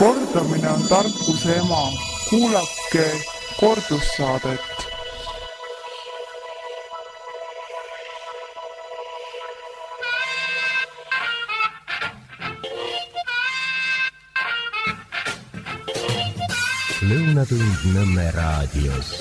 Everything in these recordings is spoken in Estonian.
Kordamine on tarkuse ema. Kuulake kordussaadet. Lõunatund Nõmme raadios.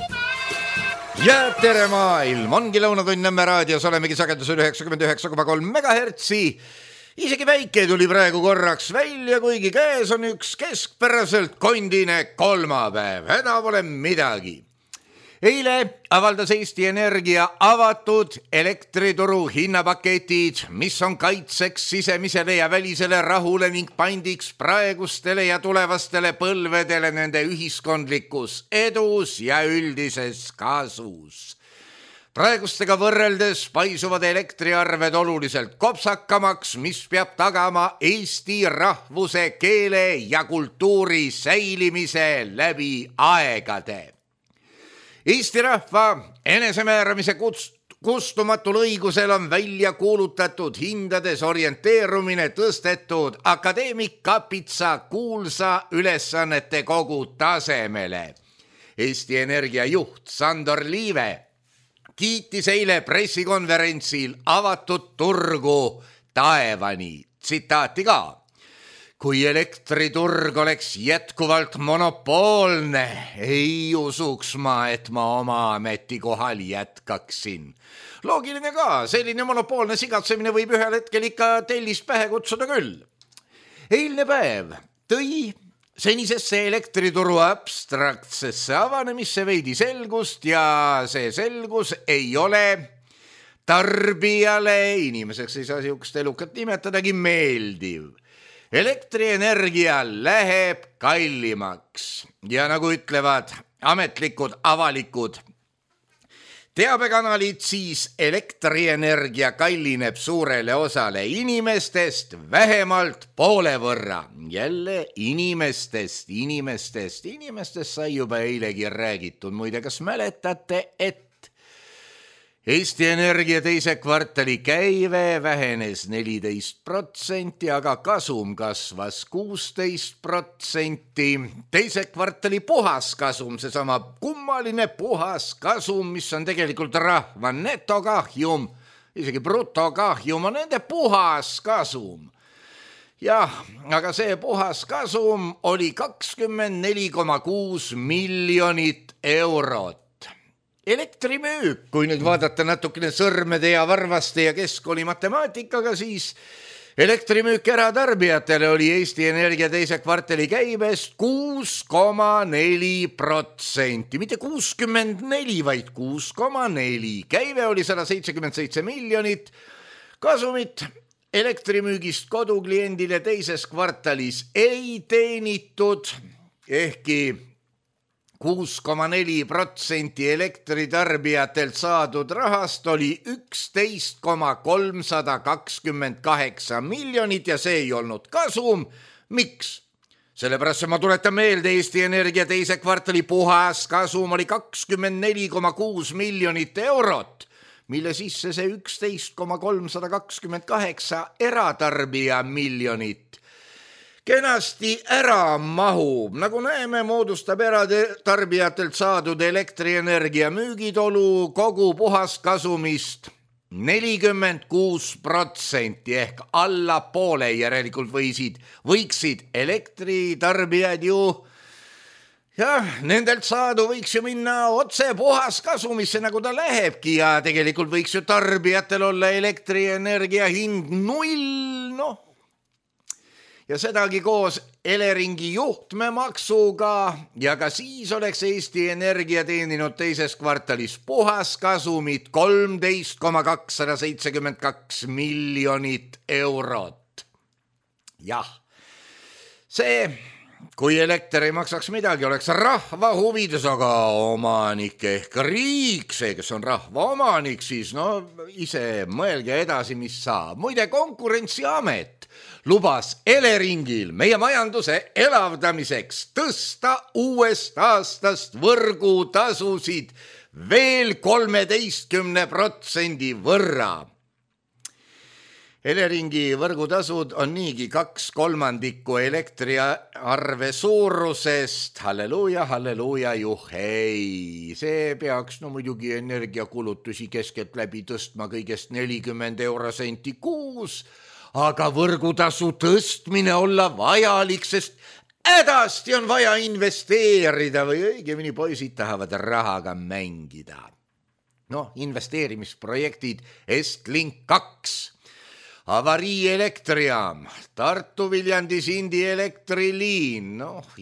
Ja tere maailm, ongi Lõunatund Nõmme raadios, olemegi sagedusel 99,3 megahertsi. Isegi väike tuli praegu korraks välja, kuigi käes on üks keskpäraselt kondine kolmapäev. Häda pole midagi. Eile avaldas Eesti Energia avatud elektrituru hinnapaketid, mis on kaitseks sisemisele ja välisele rahule ning pandiks praegustele ja tulevastele põlvedele nende ühiskondlikus edus ja üldises kasus. Praegustega võrreldes paisuvad elektriarved oluliselt kopsakamaks, mis peab tagama Eesti rahvuse, keele ja kultuuri säilimise läbi aegade. Eesti rahva enesemääramise kustumatul õigusel on välja kuulutatud hindades orienteerumine tõstetud akadeemik Kapitsa kuulsa ülesannete kogu tasemele. Eesti Energia juht Sandor Liive kiitis eile pressikonverentsil avatud turgu taevani. Tsitaati ka. Kui elektriturg oleks jätkuvalt monopoolne, ei usuks ma, et ma oma ametikohal jätkaksin. Loogiline ka, selline monopoolne sigatsemine võib ühel hetkel ikka tellist pähe kutsuda küll. Eilne päev tõi senisesse elektrituru abstraktsesse avanemisse veidi selgust ja see selgus ei ole tarbijale, inimeseks ei saa siukest elukat nimetadagi, meeldiv. Elektrienergia läheb kallimaks ja nagu ütlevad ametlikud avalikud teabekanalid, siis elektrienergia kallineb suurele osale inimestest vähemalt poole võrra. Jälle inimestest sai juba eilegi räägitud. Muide, kas mäletate, et Eesti Energia teise kvartali käive vähenes 14%, aga kasum kasvas 16%. Teise kvartali puhaskasum, seesama kummaline puhaskasum, mis on tegelikult rahva netokahjum, isegi brutokahjum on nende puhaskasum. Jah, aga see puhaskasum oli 24,6 miljonit eurot. Elektrimüük, kui nüüd vaadata natukene sõrmede ja varvaste ja keskkooli matemaatikaga, siis elektrimüük eratarbijatele oli Eesti Energia teise kvartali käibest 6,4%. Mitte 64, vaid 6,4. Käive oli 177 miljonit. Kasumit elektrimüügist kodukliendile teises kvartalis ei teenitud, ehkki 6,4% elektritarbijatelt saadud rahast oli 11,328 miljonit ja see ei olnud kasum. Miks? Sellepärast ma tuletan meelde, Eesti Energia teise kvartali puhaskasum oli 24,6 miljonit eurot, mille sisse see 11,328 eratarbija miljonit kenasti ära mahub. Nagu näeme, moodustab eratarbijatelt saadud elektrienergia müügitolu kogu puhaskasumist 46% ehk alla poole. Järelikult võiksid elektritarbijad ju, nendelt saadu võiks ju minna otse puhaskasumisse, nagu ta lähebki, ja tegelikult võiks ju tarbijatel olla elektrienergia hind 0, ja sedagi koos Eleringi juhtmemaksuga, ja ka siis oleks Eesti Energia teeninud teises kvartalis puhaskasumit 13,272 miljonit eurot. Jah, see, kui elekter ei maksaks midagi, oleks rahva huvides, aga omanik ehk riik, see, kes on rahva omanik, siis ise mõelge edasi, mis saab. Muide, Konkurentsiamet lubas Eleringil meie majanduse elavdamiseks tõsta uuest aastast võrgutasusid veel 13% võrra. Eleringi võrgutasud on niigi 2/3 elektriarve suurusest. Halleluuja, halleluuja, juhei. See peaks muidugi energiakulutusi keskelt läbi tõstma kõigest 40 eurosenti kuus, aga võrgutasu tõstmine olla vajalik, sest hädasti on vaja investeerida või õigemini poisid tahavad rahaga mängida. Investeerimisprojektid Estlink 2, avarii elektrijaam, Tartu-Viljandi Sindi elektriliin,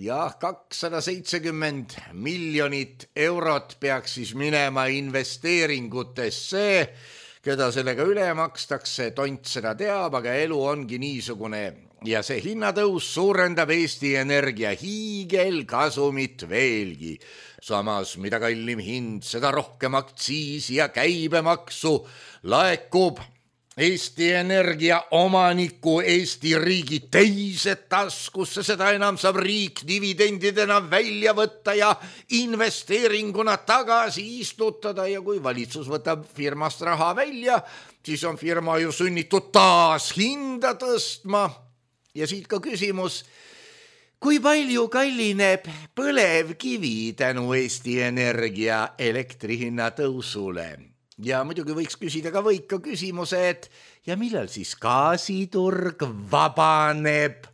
270 miljonit eurot peaks siis minema investeeringutesse. Keda sellega üle makstakse, tont seda teab, aga elu ongi niisugune ja see hinnatõus suurendab Eesti Energia hiigelkasumit veelgi. Samas, mida kallim hind, seda rohkem aktsiisi ja käibemaksu laekub Eesti Energia omaniku Eesti riigi teise taskusse, seda enam saab riik dividendidena välja võtta ja investeeringuna tagasi istutada ja kui valitsus võtab firmast raha välja, siis on firma ju sunnitud taas hinda tõstma. Ja siit ka küsimus, kui palju kallineb põlevkivi tänu Eesti Energia elektrihinna tõusule? Ja muidugi võiks küsida ka võika küsimuse, et ja millal siis gaasiturg vabaneb?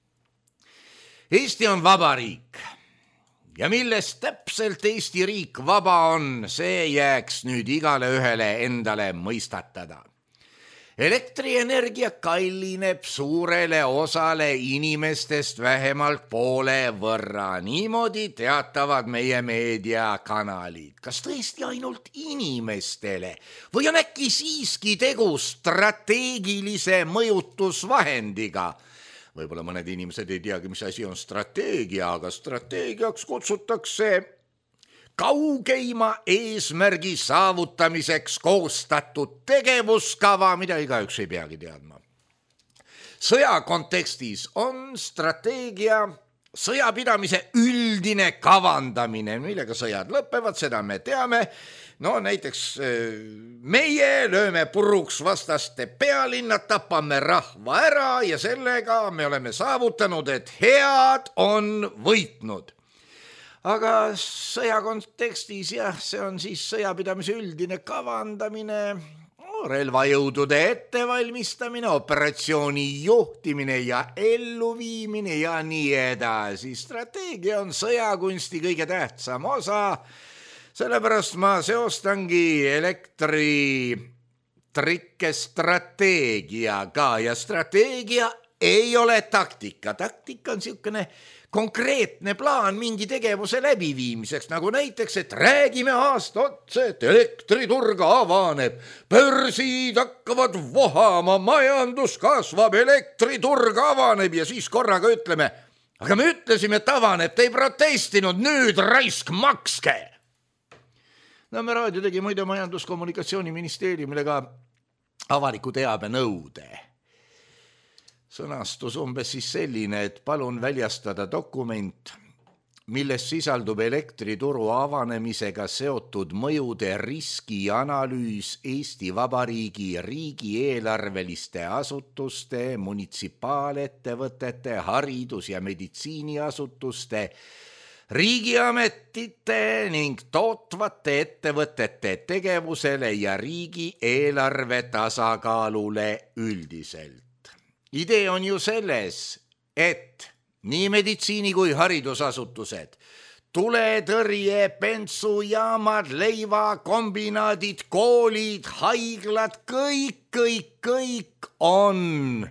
Eesti on vaba riik ja millest täpselt Eesti riik vaba on, see jääks nüüd igale ühele endale mõistatada. Elektrienergia kallineb suurele osale inimestest vähemalt poole võrra. Niimoodi teatavad meie meediakanalid. Kas tõesti ainult inimestele või on äkki siiski tegu strateegilise mõjutusvahendiga? Võib-olla mõned inimesed ei teagi, mis asi on strateegia, aga strateegiaks kutsutakse kaugeima eesmärgi saavutamiseks koostatud tegevuskava, mida igaüks ei peagi teadma. Sõja kontekstis on strateegia sõjapidamise üldine kavandamine, millega sõjad lõpevad, seda me teame. Näiteks meie lööme puruks vastaste pealinnad, tapame rahva ära ja sellega me oleme saavutanud, et head on võitnud. Aga sõja kontekstis, see on siis sõjapidamise üldine kavandamine, relvajõudude ettevalmistamine, operatsiooni juhtimine ja elluviimine ja nii edasi. Strateegia on sõjakunsti kõige tähtsam osa, sellepärast ma seostangi elektritrikke strateegiaga ja strateegia ei ole taktika. Taktika on niisugune konkreetne plaan mingi tegevuse läbiviimiseks, nagu näiteks, et räägime aasta otsa, et elektriturg avaneb, börsid hakkavad vohama, majandus kasvab, elektriturg avaneb ja siis korraga ütleme, aga me ütlesime, et avaneb, te ei protestinud, nüüd raisk makske. Me raadio tegi muide Majandus-Kommunikatsiooniministeeriumile ka avaliku teabe nõude. Sõnastus umbes siis selline, et palun väljastada dokument, milles sisaldub elektrituru avanemisega seotud mõjude riskianalüüs Eesti Vabariigi riigieelarveliste asutuste, munitsipaalettevõtete, haridus- ja meditsiiniasutuste, riigiametite ning tootvate ettevõtete tegevusele ja riigieelarve tasakaalule üldiselt. Idee on ju selles, et nii meditsiini kui haridusasutused, tuletõrje, bensujaamad, leivakombinaadid, koolid, haiglad, kõik on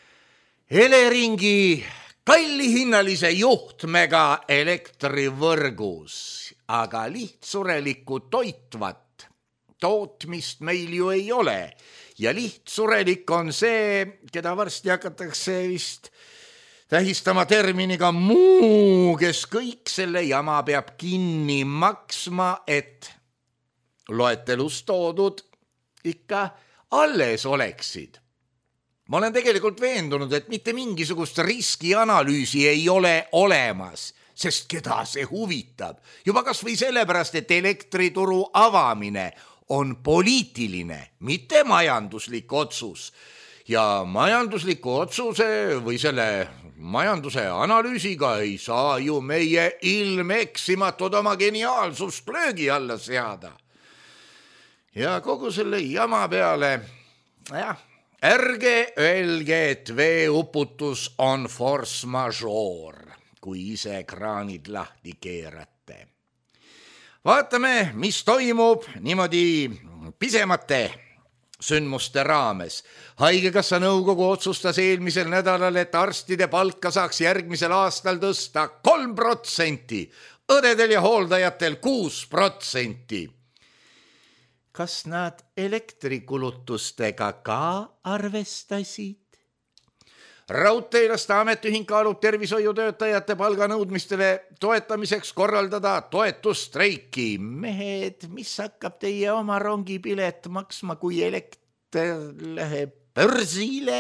Eleringi kallihinnalise juhtmega elektrivõrgus, aga lihtsurelikku toitvat tootmist meil ju ei ole. Ja lihtsurelik on see, keda varsti hakatakse vist tähistama terminiga muu, kes kõik selle jama peab kinni maksma, et loetelus toodud ikka alles oleksid. Ma olen tegelikult veendunud, et mitte mingisugust riskianalüüsi ei ole olemas, sest keda see huvitab. Juba kas või sellepärast, et elektrituru avamine on poliitiline, mitte majanduslik otsus. ja majandusliku otsuse või selle majanduse analüüsiga ei saa ju meie ilmeksimatud oma geniaalsust löögi alla seada. Ja kogu selle jama peale, ärge öelge, et veeuputus on force majeure, kui ise kraanid lahti keerate. Vaatame, mis toimub niimoodi pisemate sündmuste raames. Haigekassa nõukogu otsustas eelmisel nädalal, et arstide palka saaks järgmisel aastal tõsta 3%, õdedel ja hooldajatel 6%. Kas nad elektrikulutustega ka arvestasid? Raudteelaste ametiühing kaalub tervishoiutöötajate palganõudmistele toetamiseks korraldada toetusstreiki. Mehed, mis hakkab teie oma rongipilet maksma, kui elekter läheb börsile?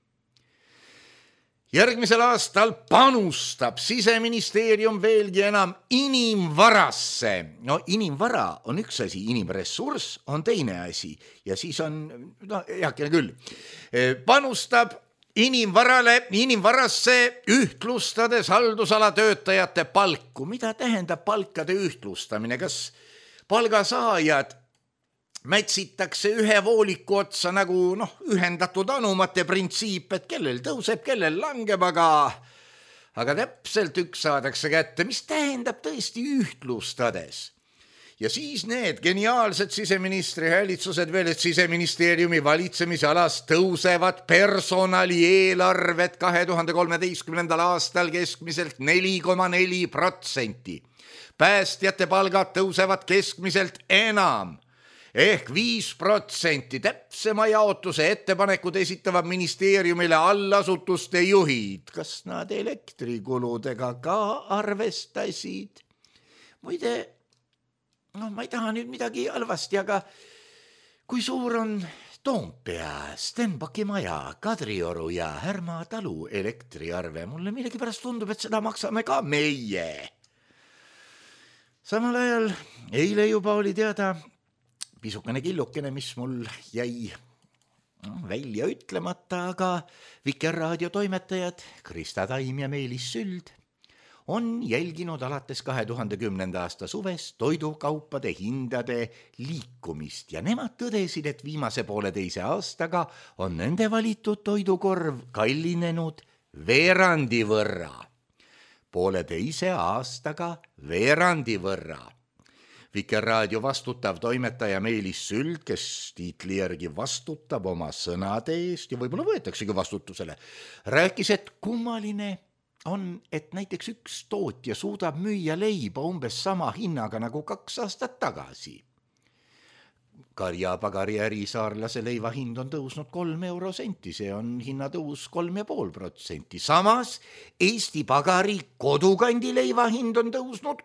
Järgmisel aastal panustab Siseministeerium veelgi enam inimvarasse. No inimvara on üks asi, inimressurss on teine asi ja siis on, heakene küll, panustab inimvarasse ühtlustades haldusala töötajate palku. Mida tähendab palkade ühtlustamine? Kas palgasaajad mätsitakse ühe vooliku otsa nagu ühendatud anumate printsiip, et kellel tõuseb, kellel langeb, aga täpselt üks saadakse kätte, mis tähendab tõesti ühtlustades. Ja siis need geniaalsed siseministri häälitsused veel, et Siseministeeriumi valitsemisalas tõusevad personalieelarved 2013. aastal keskmiselt 4,4%. Päästjate palgad tõusevad keskmiselt enam ehk 5%. Täpsema jaotuse ettepanekud esitavad ministeeriumile allasutuste juhid. Kas nad elektrikuludega ka arvestasid? Muide, ma ei taha nüüd midagi halvasti, aga kui suur on Toompea, Stenbocki maja, Kadrioru ja Härma talu elektriarve? Mulle millegipärast tundub, et seda maksame ka meie. Samal ajal eile juba oli teada pisukene killukene, mis mul jäi välja ütlemata, aga Vikerraadio toimetajad Krista Taim ja Meelis Süld on jälginud alates 2010. aasta suvest toidukaupade hindade liikumist ja nemad tõdesid, et viimase 1,5 aastaga on nende valitud toidukorv kallinenud veerandi võrra. 1,5 aastaga veerandi võrra. Vikerraadio vastutav toimetaja Meelis Süld, kes tiitli järgi vastutab oma sõnade eest ja võib-olla võetaksegi vastutusele, rääkis, et kummaline on, et näiteks üks tootja suudab müüa leiba umbes sama hinnaga nagu 2 aastat tagasi. Karjapagari ärisaarlase leiva hind on tõusnud 3 eurosenti, see on hinnatõus 3,5%. Samas Eesti Pagari kodukandi leiva hind on tõusnud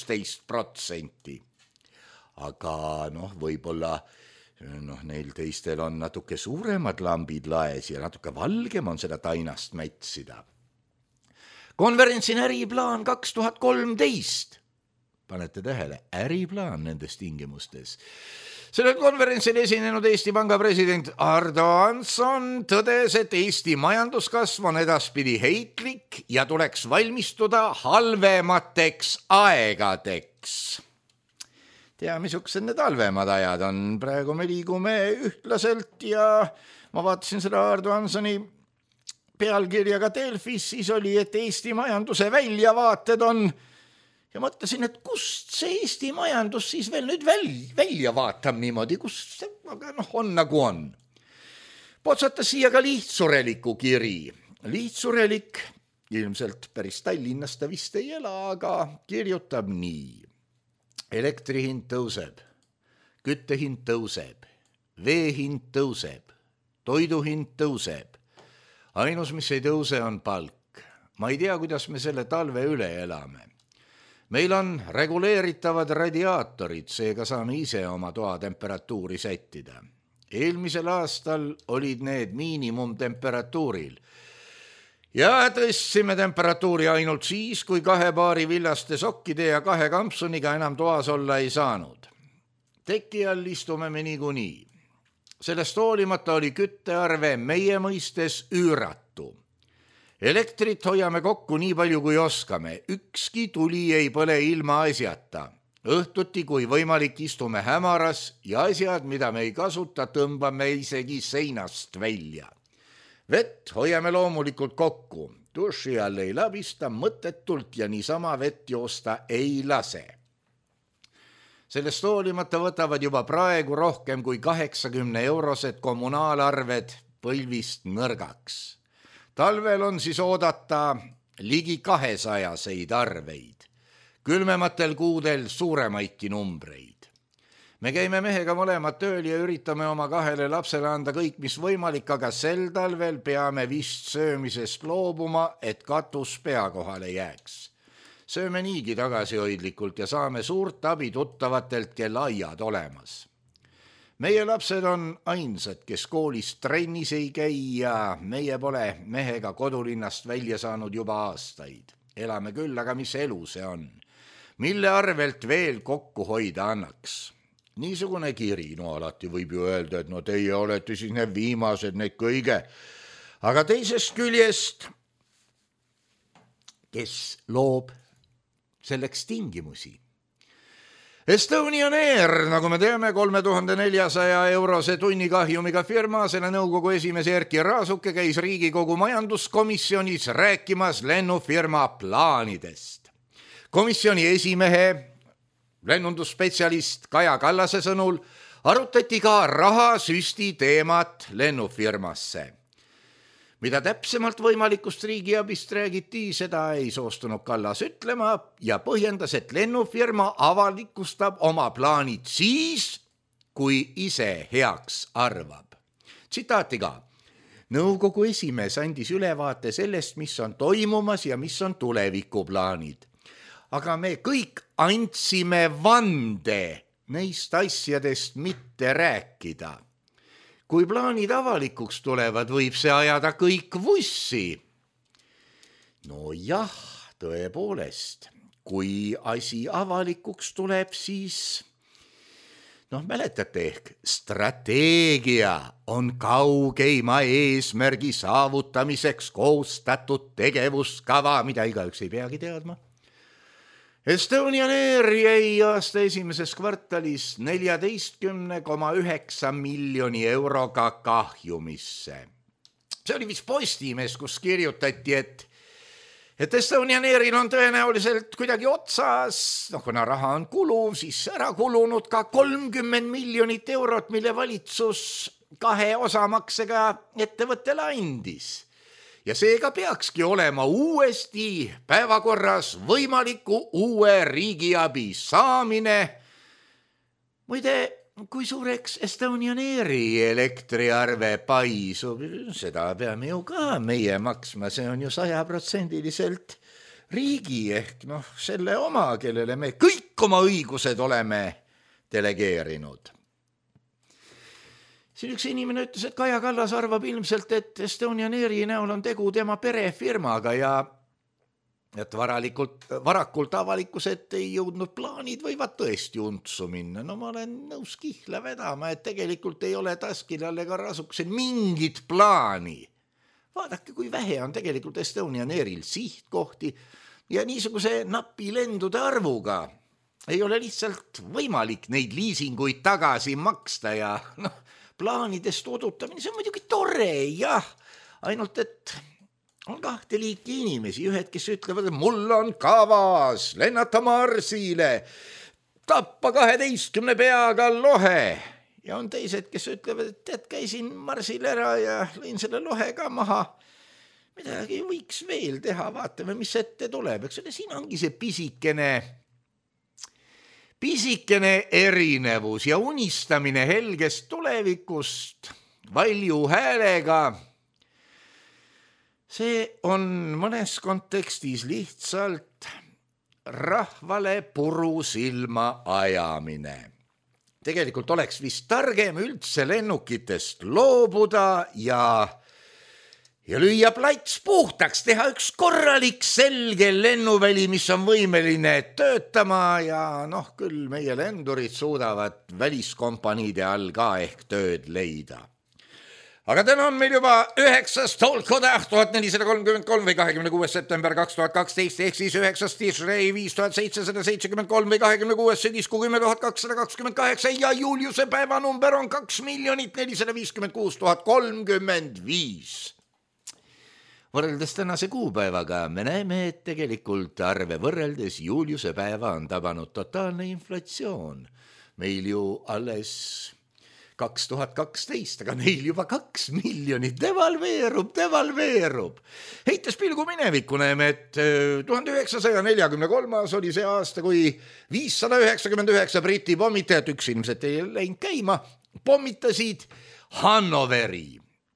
16%. Aga võib-olla neil teistel on natuke suuremad lambid laes ja natuke valgem on seda tainast mätsida. Konverentsin äriplaan 2013. Panete tähele, äriplaan nendes tingimustes. Sellel konverentsil esinenud Eesti Panga president Ardo Hansson tõdes, et Eesti majanduskasv on edaspidi heitlik ja tuleks valmistuda halvemateks aegadeks. Missugused need halvemad ajad on? Praegu me liigume ühtlaselt ja ma vaatasin seda Ardo Hanssoni pealkirjaga Delfis, siis oli, et Eesti majanduse väljavaated on ja mõtlesin, et kust see Eesti majandus siis veel nüüd välja vaatab niimoodi, kust see on nagu on. Potsatas siia ka Lihtsureliku kiri. Lihtsurelik, ilmselt päris Tallinnast ta vist ei ela, aga kirjutab nii. Elektrihind tõuseb, küttehind tõuseb, veehind tõuseb, toiduhind tõuseb. Ainus, mis ei tõuse, on palk. Ma ei tea, kuidas me selle talve üle elame. Meil on reguleeritavad radiaatorid, seega saame ise oma toa temperatuuri sättida. Eelmisel aastal olid need miinimumtemperatuuril. Ja tõstsime temperatuuri ainult siis, kui 2 paari villaste sokkide ja 2 kampsuniga enam toas olla ei saanud. Teki all istume me niikuinii. Sellest hoolimata oli küttearve meie mõistes üüratu. Elektrit hoiame kokku nii palju kui oskame, ükski tuli ei põle ilma asjata. Õhtuti, kui võimalik, istume hämaras ja asjad, mida me ei kasuta, tõmbame isegi seinast välja. Vett hoiame loomulikult kokku, duši all ei labista mõttetult ja niisama vett joosta ei lase. Sellest hoolimata võtavad juba praegu rohkem kui 80-eurosed kommunaalarved põlvist nõrgaks. Talvel on siis oodata ligi 200-seid arveid. Külmematel kuudel suuremaidki numbreid. Me käime mehega mõlemad tööl ja üritame oma 2 lapsele anda kõik, mis võimalik, aga sel talvel peame vist söömisest loobuma, et katus pea kohale jääks. Sööme niigi tagasihoidlikult ja saame suurt abi tuttavatelt, kel aiad olemas. Meie lapsed on ainsad, kes koolis trennis ei käi ja meie pole mehega kodulinnast välja saanud juba aastaid. Elame küll, aga mis elu see on? Mille arvelt veel kokku hoida annaks? Niisugune kiri, alati võib ju öelda, et teie olete siis need viimased, need kõige. Aga teisest küljest, kes loob selleks tingimusi? Estonian Air, nagu me teame, 3400-eurose tunnikahjumiga firma, selle nõukogu esimees Erki Raasuke käis Riigikogu majanduskomisjonis rääkimas lennufirma plaanidest. Komisjoni esimehe, lennundusspetsialist Kaja Kallase sõnul arutati ka rahasüsti teemat lennufirmasse. Mida täpsemalt võimalikust riigiabist räägiti, seda ei soostunud Kallas ütlema ja põhjendas, et lennufirma avalikustab oma plaanid siis, kui ise heaks arvab. Tsitaati ka. Nõukogu esimees andis ülevaate sellest, mis on toimumas ja mis on tulevikuplaanid. Aga me kõik andsime vande neist asjadest mitte rääkida. Kui plaanid avalikuks tulevad, võib see ajada kõik vussi. No jah, tõepoolest, kui asi avalikuks tuleb, siis... mäletate ehk, strateegia on kaugeima eesmärgi saavutamiseks koostatud tegevuskava, mida igaüks ei peagi teadma. Estonian Air jäi aasta esimeses kvartalis 14,9 miljoni euroga kahjumisse. See oli vist Postimees, kus kirjutati, et Estonian Airil on tõenäoliselt kuidagi otsas, kuna raha on kuluv, siis ära kulunud ka 30 miljonit eurot, mille valitsus 2 osamaksega ettevõttele andis. Ja seega peakski olema uuesti päevakorras võimaliku uue riigiabi saamine. Muide, kui suureks Estonian Airi elektriarve paisub, seda peame ju ka meie maksma, see on ju 100% riigi ehk selle oma, kellele me kõik oma õigused oleme delegeerinud. Siin üks inimene ütles, et Kaja Kallas arvab ilmselt, et Estonian Airi näol on tegu tema perefirmaga ja et varakult avalikus ette ei jõudnud plaanid võivad tõesti untsu minna. Ma olen nõus kihla vedama, et tegelikult ei ole Taskilal ega Rasukesel mingit plaani. Vaadake, kui vähe on tegelikult Estonian Airil sihtkohti ja niisuguse napi lendude arvuga ei ole lihtsalt võimalik neid liisinguid tagasi maksta ja plaanidest odutamine, see on muidugi tore, jah, ainult et on 2 liiki inimesi, ühed, kes ütlevad, et mul on kavas lennata Marsile, tappa 12 peaga lohe ja on teised, kes ütlevad, et käisin Marsil ära ja lõin selle lohe ka maha. Midagi võiks veel teha, vaatame, mis ette tuleb, eks ole, siin ongi see pisikene erinevus ja unistamine helgest tulevikust valju häälega. See on mõnes kontekstis lihtsalt rahvale puru silma ajamine. Tegelikult oleks vist targem üldse lennukitest loobuda ja ja lüüa plats puhtaks, teha üks korralik selge lennuväli, mis on võimeline töötama ja küll meie lendurid suudavad väliskompaniide all ka ehk tööd leida. Aga täna on meil juba 9. Tolkoda 1433 või 26. september 2012 ehk siis 9. Tishrei 5773 või 26. sügiskuu 10.228 ja Juliuse päevanumber on 2,456,035. Võrreldes tänase kuupäevaga me näeme, et tegelikult arve võrreldes Juliuse päeva on tabanud totaalne inflatsioon. Meil ju alles 2012, aga meil juba 2 miljonit devalveerub. Heites pilgu minevikku näeme, et 1943 oli see aasta, kui 599 Briti pommitajat, üks ilmselt ei läinud käima, pommitasid Hannoveri.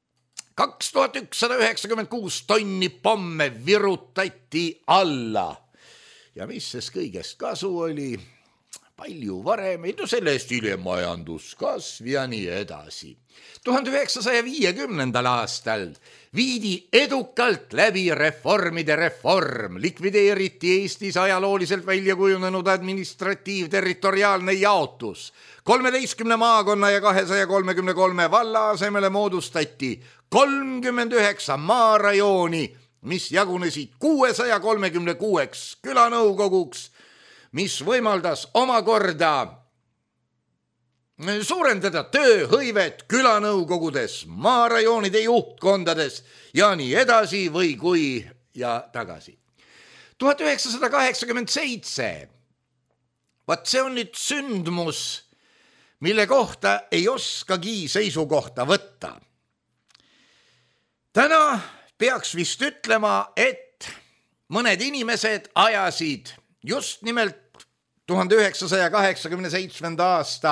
2196 tonni pomme virutati alla. Ja mis sest kõigest kasu oli? Palju varem, selle eest hiljem majanduskasv ja nii edasi. 1950. aastal viidi edukalt läbi reformide reform, likvideeriti Eestis ajalooliselt välja kujunenud administratiivterritoriaalne jaotus. 13 maakonna ja 233 valla asemele moodustati 39 maarajooni, mis jagunesid 636 külanõukoguks, mis võimaldas omakorda suurendada tööhõivet külanõukogudes, maarajoonide juhtkondades ja nii edasi või kui ja tagasi. 1987. Vaat see on nüüd sündmus, mille kohta ei oskagi seisukohta võtta. Täna peaks vist ütlema, et mõned inimesed ajasid just nimelt 1987. aasta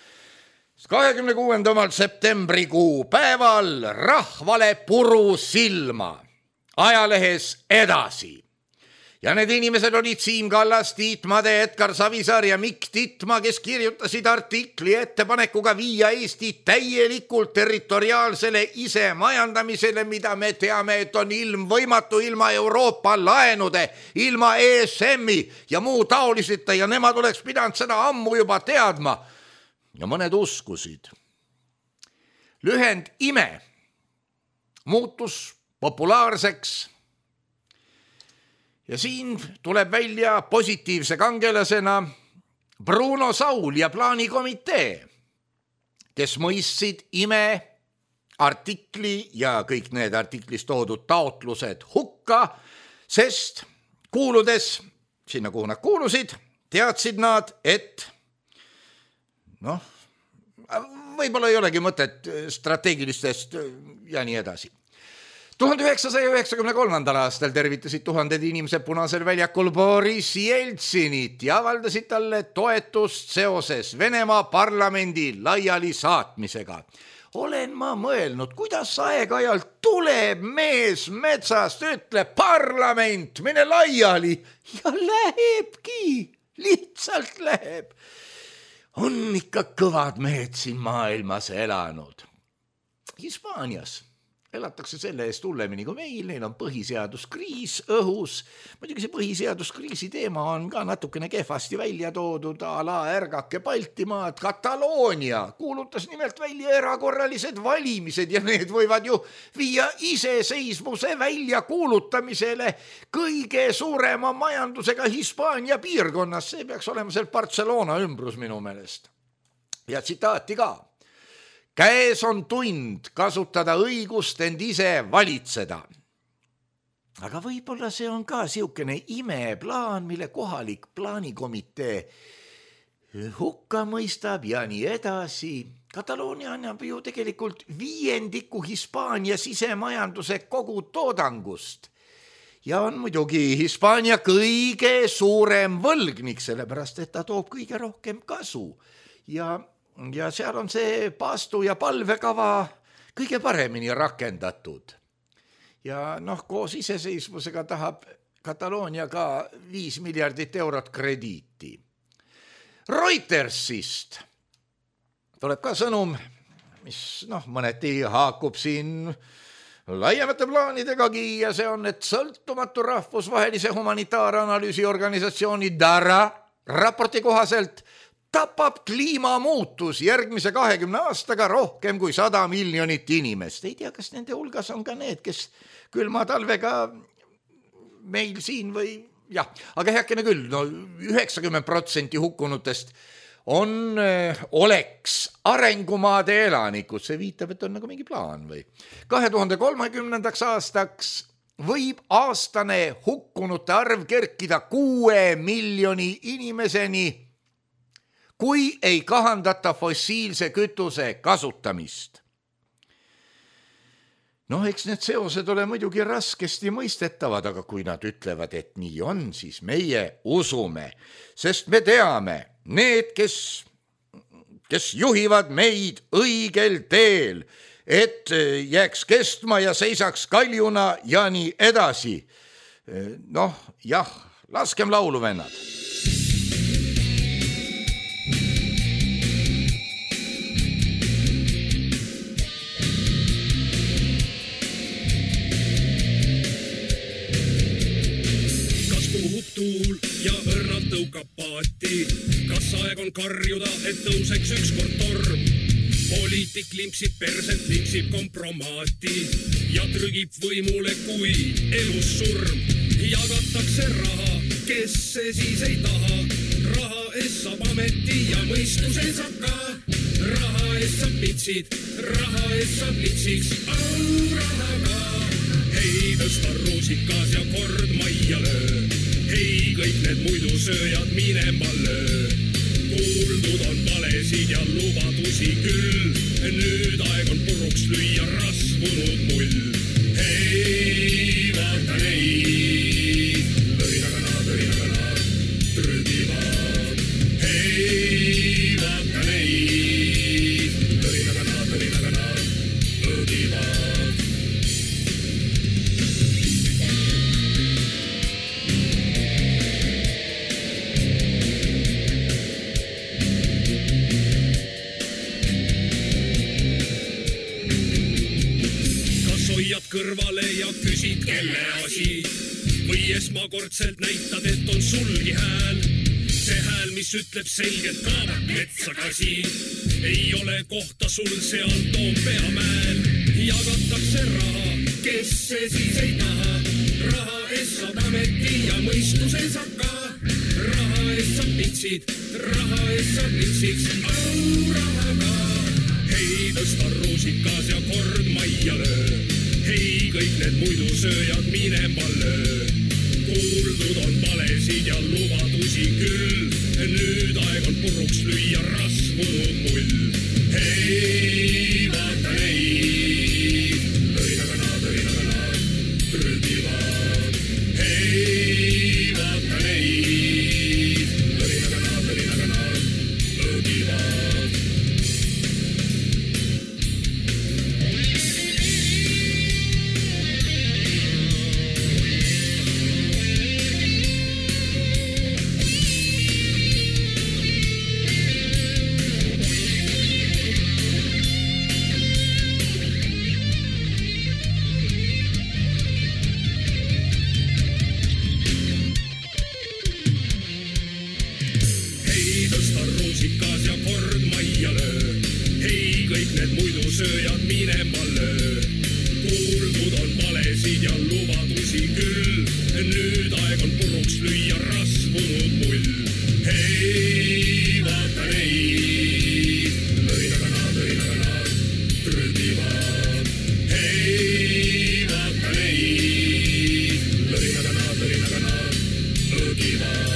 26. septembrikuu päeval rahvale puru silma ajalehes Edasi. Ja need inimesed olid Siim Kallas, Tiit Made, Edgar Savisaar ja Mikk Titma, kes kirjutasid artikli ettepanekuga viia Eesti täielikult territoriaalsele isemajandamisele, mida me teame, et on ilmvõimatu ilma Euroopa laenude, ilma ESM-i ja muu taoliseta ja nemad oleks pidanud seda ammu juba teadma. Ja mõned uskusid. Lühend IME muutus populaarseks. Ja siin tuleb välja positiivse kangelasena Bruno Saul ja plaanikomitee, kes mõistsid IME artikli ja kõik need artiklis toodud taotlused hukka, sest kuuludes sinna, kuhu nad kuulusid, teadsid nad, et võib-olla ei olegi mõtet strateegilistest ja nii edasi. 1993. aastal tervitasid tuhanded inimesed Punasel väljakul Boris Jeltsinit ja avaldasid talle toetust seoses Venemaa parlamendi laiali saatmisega. Olen ma mõelnud, kuidas aeg-ajalt tuleb mees metsast, ütleb parlament, mine laiali ja lähebki, lihtsalt läheb. On ikka kõvad mehed siin maailmas elanud. Hispaanias elatakse selle eest hullemini kui meil, neil on põhiseaduskriis õhus. Muidugi see põhiseaduskriisi teema on ka natukene kehvasti välja toodud, ala ärgake Baltimaad. Kataloonia kuulutas nimelt välja erakorralised valimised ja need võivad ju viia iseseisvuse välja kuulutamisele kõige suurema majandusega Hispaania piirkonnas. See peaks olema seal Barcelona ümbrus minu meelest. Ja tsitaati ka. Käes on tund kasutada õigust end ise valitseda. Aga võib-olla see on ka siukene imeplaan, mille kohalik plaanikomitee hukka mõistab ja nii edasi. Kataloonia annab ju tegelikult 5% Hispaania sisemajanduse kogu toodangust. Ja on muidugi Hispaania kõige suurem võlgnik, sellepärast et ta toob kõige rohkem kasu. Ja seal on see paastu- ja palvekava kõige paremini rakendatud. Ja koos iseseisvusega tahab Kataloonia ka 5 miljardit eurot krediiti. Reutersist tuleb ka sõnum, mis mõneti haakub siin laiemate plaanidegagi ja see on, et sõltumatu rahvusvahelise humanitaaranalüüsi organisatsiooni DARA raporti kohaselt tapab kliimamuutus järgmise 20 aastaga rohkem kui 100 miljonit inimest. Ei tea, kas nende hulgas on ka need, kes külma talvega meil siin või jah, aga heakene küll, no 90% hukkunutest oleks arengumaade elanikud, see viitab, et on nagu mingi plaan või 2030. aastaks võib aastane hukkunute arv kerkida 6 miljoni inimeseni, kui ei kahandata fossiilse kütuse kasutamist. No eks need seosed ole muidugi raskesti mõistetavad, aga kui nad ütlevad, et nii on, siis meie usume, sest me teame, need, kes juhivad meid õigel teel, et jääks kestma ja seisaks kaljuna ja nii edasi. Noh, jah, laskem laulu, vennad. Tuul ja õrnalt tõukab paati, kas aeg on karjuda, et tõuseks ükskord torm. Poliitik limpsib perset, limpsib kompromaati ja trügib võimule, kui elus surm. Jagatakse raha, kes see siis ei taha, raha ees saab ameti ja mõistuse saab ka. Raha ees saab pitsid, raha ees saab litsiks, rahaga. Hei, tõsta ruusikas ja kord majja löö. Hei, kõik need muidu sööjad minema löö. Kuuldud on valesid ja lubadusi küll. Nüüd aeg on puruks lüüa rasvunud mull. Hei, vaata neid. Lõinagana, trügivad. Hei, vaata neid. Lõinagana, õgivad. Kõrvale ja küsid, kelle asi või esmakordselt näitad, et on sulgi hääl. See hääl, mis ütleb selgelt kaabak metsakasi, ei ole kohta sul seal Toompea mäel. Jagatakse raha, kes see siis ei taha, raha ees saab ameti ja mõistuse saab ka. Raha ees saab pitsid, raha ees saab litsiks, rahaga. Hei, tõsta ruusikas ja kord majja löö. Hei, kõik need muidu sööjad minema löö. Kuuldud on valesid ja lubadusi küll. Nüüd aeg on puruks lüüa rasvunud mull. Hei, vaata neid. Lõinagana, trügivad. Hei, vaata neid. Lõinagana, õgivad. Sööjad minema löö. Kuuldud on valesid ja lubadusi küll. Nüüd aeg on puruks lüüa rasvunud mull. Hei, vaata neid. Lõinagana, trügivad. Hei, vaata neid. Lõinagana, õgivad.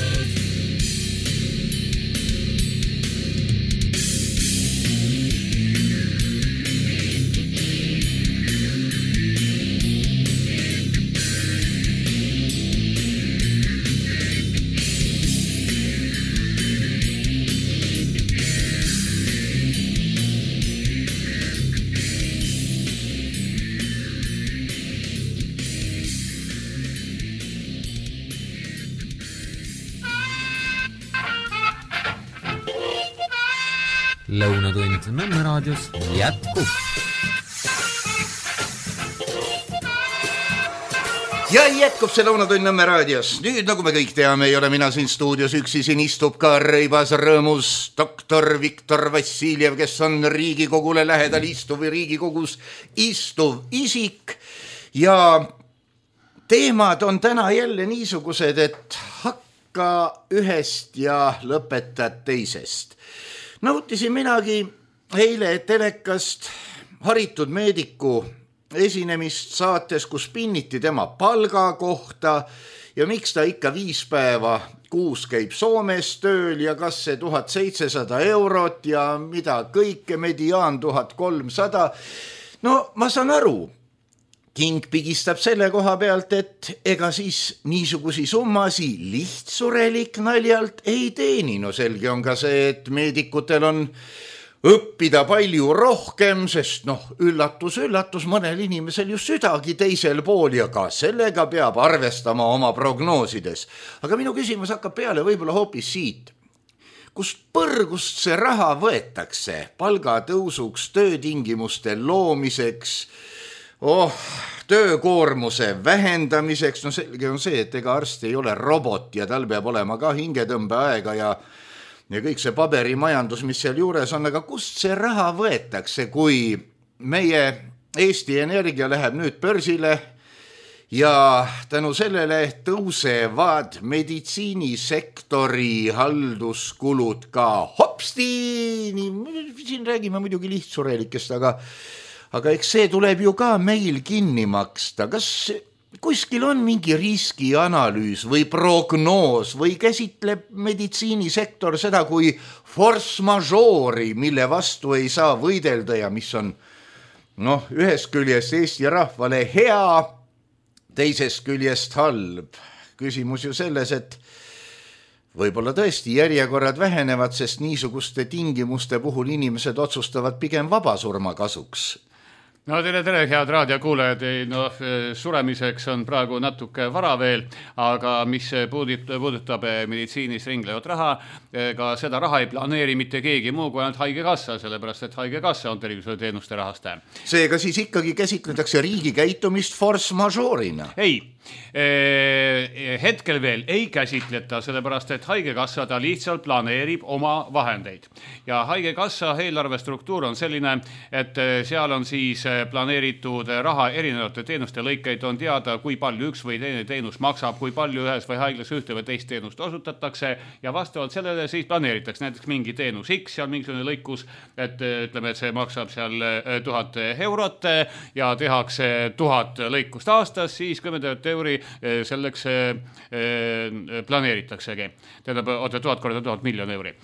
Lõunatund Nõmme raadios jätkub. Ja jätkub see Lõunatund Nõmme raadios. Nüüd, nagu me kõik teame, ei ole mina siin stuudios üksi, siin istub ka rõivas rõõmus doktor Viktor Vassiljev, kes on Riigikogule lähedal istuv või Riigikogus istuv isik. Ja teemad on täna jälle niisugused, et hakka ühest ja lõpeta teisest. Nautisin minagi eile telekast haritud meediku esinemist saates, kus pinniti tema palga kohta ja miks ta ikka 5 päeva kuus käib Soomes tööl ja kas see 1700 eurot ja mida kõike, mediaan 1300. No ma saan aru, king pigistab selle koha pealt, et ega siis niisugusi summasi lihtsurelik naljalt ei teeni. No selge on ka see, et meedikutel on õppida palju rohkem, sest üllatus, mõnel inimesel just südagi teisel pool ja ka sellega peab arvestama oma prognoosides. Aga minu küsimus hakkab peale võib-olla hoopis siit. Kust põrgust see raha võetakse palgatõusuks, töötingimuste loomiseks, töökoormuse vähendamiseks? No selge on see, et ega arst ei ole robot ja tal peab olema ka hingetõmbeaega ja kõik see paberimajandus, mis seal juures on, aga kust see raha võetakse, kui meie Eesti Energia läheb nüüd börsile ja tänu sellele tõusevad meditsiinisektori halduskulud ka hopsti. Siin räägime muidugi lihtsurelikest, aga eks see tuleb ju ka meil kinni maksta. Kas kuskil on mingi riskianalüüs või prognoos või käsitleb meditsiinisektor seda kui force majeure'i, mille vastu ei saa võidelda ja mis on ühest küljest Eesti rahvale hea, teisest küljest halb. Küsimus ju selles, et võib-olla tõesti järjekorrad vähenevad, sest niisuguste tingimuste puhul inimesed otsustavad pigem vabasurma kasuks. No tere, head raadiokuulajad. Suremiseks on praegu natuke vara veel, aga mis puudutab meditsiinis ringlevat raha, ka seda raha ei planeeri mitte keegi muu kui ainult haigekassa, sellepärast et haigekassa on tervishoiuteenuste rahastaja. Seega siis ikkagi käsitletakse riigi käitumist force majeure'ina? Ei, hetkel veel ei käsitleta, sellepärast et haigekassa ta lihtsalt planeerib oma vahendeid. Ja haigekassa eelarve struktuur on selline, et seal on siis planeeritud raha erinevate teenuste lõikeid, on teada, kui palju üks või teine teenus maksab, kui palju ühes või haiglas ühte või teist teenust osutatakse ja vastavalt sellele siis planeeritakse näiteks mingi teenus X seal mingisugune lõikus, et ütleme, et see maksab seal 1000 eurot ja tehakse 1000 lõikust aastas, siis 10 euri selleks planeeritaksegi. Tähendab, 1000 korda 1000 miljon euri.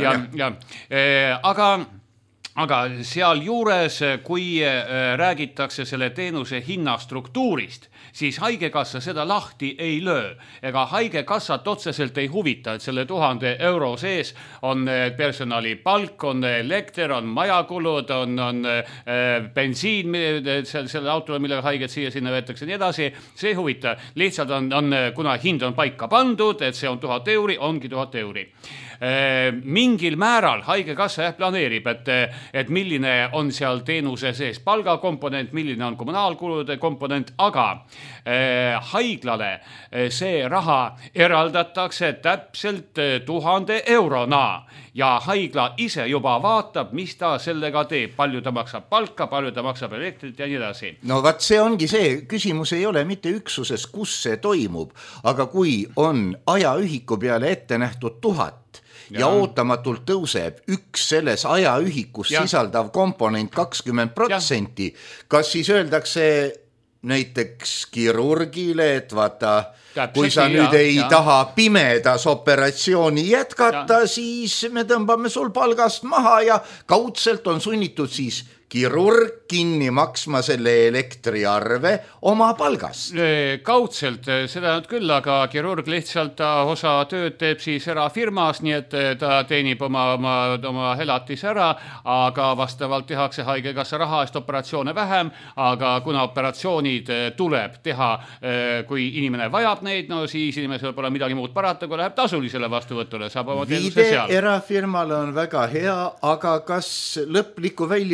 Aga seal juures, kui räägitakse selle teenuse hinnastruktuurist, siis haigekassa seda lahti ei löö. Ega haigekassat otseselt ei huvita, et selle 1000 euro sees on personalipalk, on elekter, on majakulud, on bensiin selle autole, millega haiged siia-sinna võetakse nii edasi. See ei huvita. Lihtsalt on, kuna hind on paika pandud, et see on 1000 euri, ongi 1000 euri. Mingil määral haigekassa planeerib, et milline on seal teenuse sees palgakomponent, milline on kommunaalkulude komponent, aga haiglale see raha eraldatakse täpselt 1000 eurona ja haigla ise juba vaatab, mis ta sellega teeb, palju ta maksab palka, palju ta maksab elektrit ja nii edasi. No vaat see ongi see, küsimus ei ole mitte üksuses, kus see toimub, aga kui on ajaühiku peale ette nähtud 1000 ja ootamatult tõuseb üks selles ajaühikus sisaldav komponent 20%, kas siis öeldakse näiteks kirurgile, et vaata, kui sa nüüd ei taha pimedas operatsiooni jätkata, siis me tõmbame sul palgast maha ja kaudselt on sunnitud siis kirurg kinni maksma selle elektriarve oma palgast. Kaudselt, seda nüüd küll, aga kirurg lihtsalt osa tööd teeb siis erafirmas, nii et ta teenib oma elatis ära, aga vastavalt tehakse haigekassa raha eest operatsioone vähem, aga kuna operatsioonid tuleb teha, kui inimene vajab neid, no siis inimesel pole midagi muud parata, kui läheb tasulisele vastuvõtule, saab oma teenuse seal. Viide erafirmale on väga hea, aga kas lõpliku väljalüpsi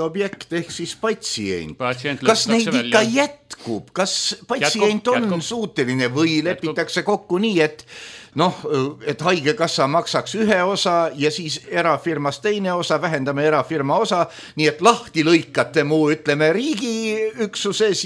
objekt ehk siis patsient. Patsient kas neid välja. ikka jätkub? Kas patsient on suuteline või lepitakse kokku nii, et et haigekassa maksaks ühe osa ja siis erafirmas teine osa, vähendame erafirma osa, nii et lahti lõikate muu, ütleme, riigiüksuses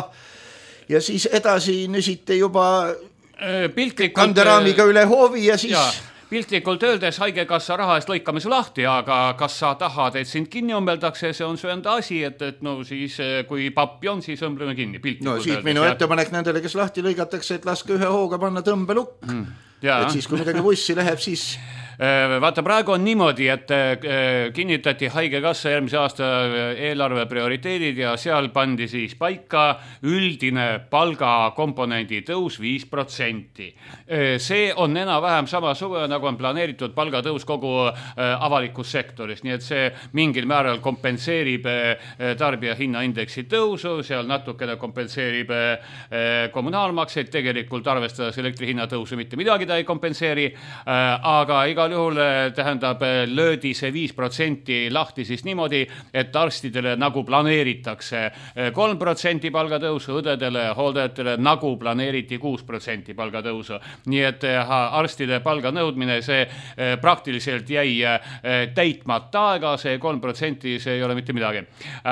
ja siis edasi nüsite juba kanderaamiga üle hoovi ja siis... Ja. Piltlikult öeldes haigekassa raha eest lõikame su lahti, aga kas sa tahad, et sind kinni õmbeldakse, see on su enda asi, et siis kui pappi on, siis õmbleme kinni. Siit minu ettepanek nendele, kes lahti lõigatakse, et laske ühe hooga panna tõmbelukk. Et siis, kui midagi vussi läheb, siis... Vaata, praegu on niimoodi, et kinnitati haigekassa järgmise aasta eelarve prioriteedid ja seal pandi siis paika üldine palgakomponendi tõus 5%. See on enam-vähem samasugune, nagu on planeeritud palgatõus kogu avalikus sektoris, nii et see mingil määral kompenseerib tarbija hinnaindeksi tõusu, seal natukene kompenseerib kommunaalmakseid, tegelikult arvestades elektri hinna tõusu mitte midagi ta ei kompenseeri, aga igal juhul tähendab löödi see 5% lahti siis niimoodi, et arstidele nagu planeeritakse 3% palgatõusu, õdedele ja hooldajatele nagu planeeriti 6% palgatõusu. Nii et arstide palga nõudmine, see praktiliselt jäi täitmata aega, see 3%, see ei ole mitte midagi.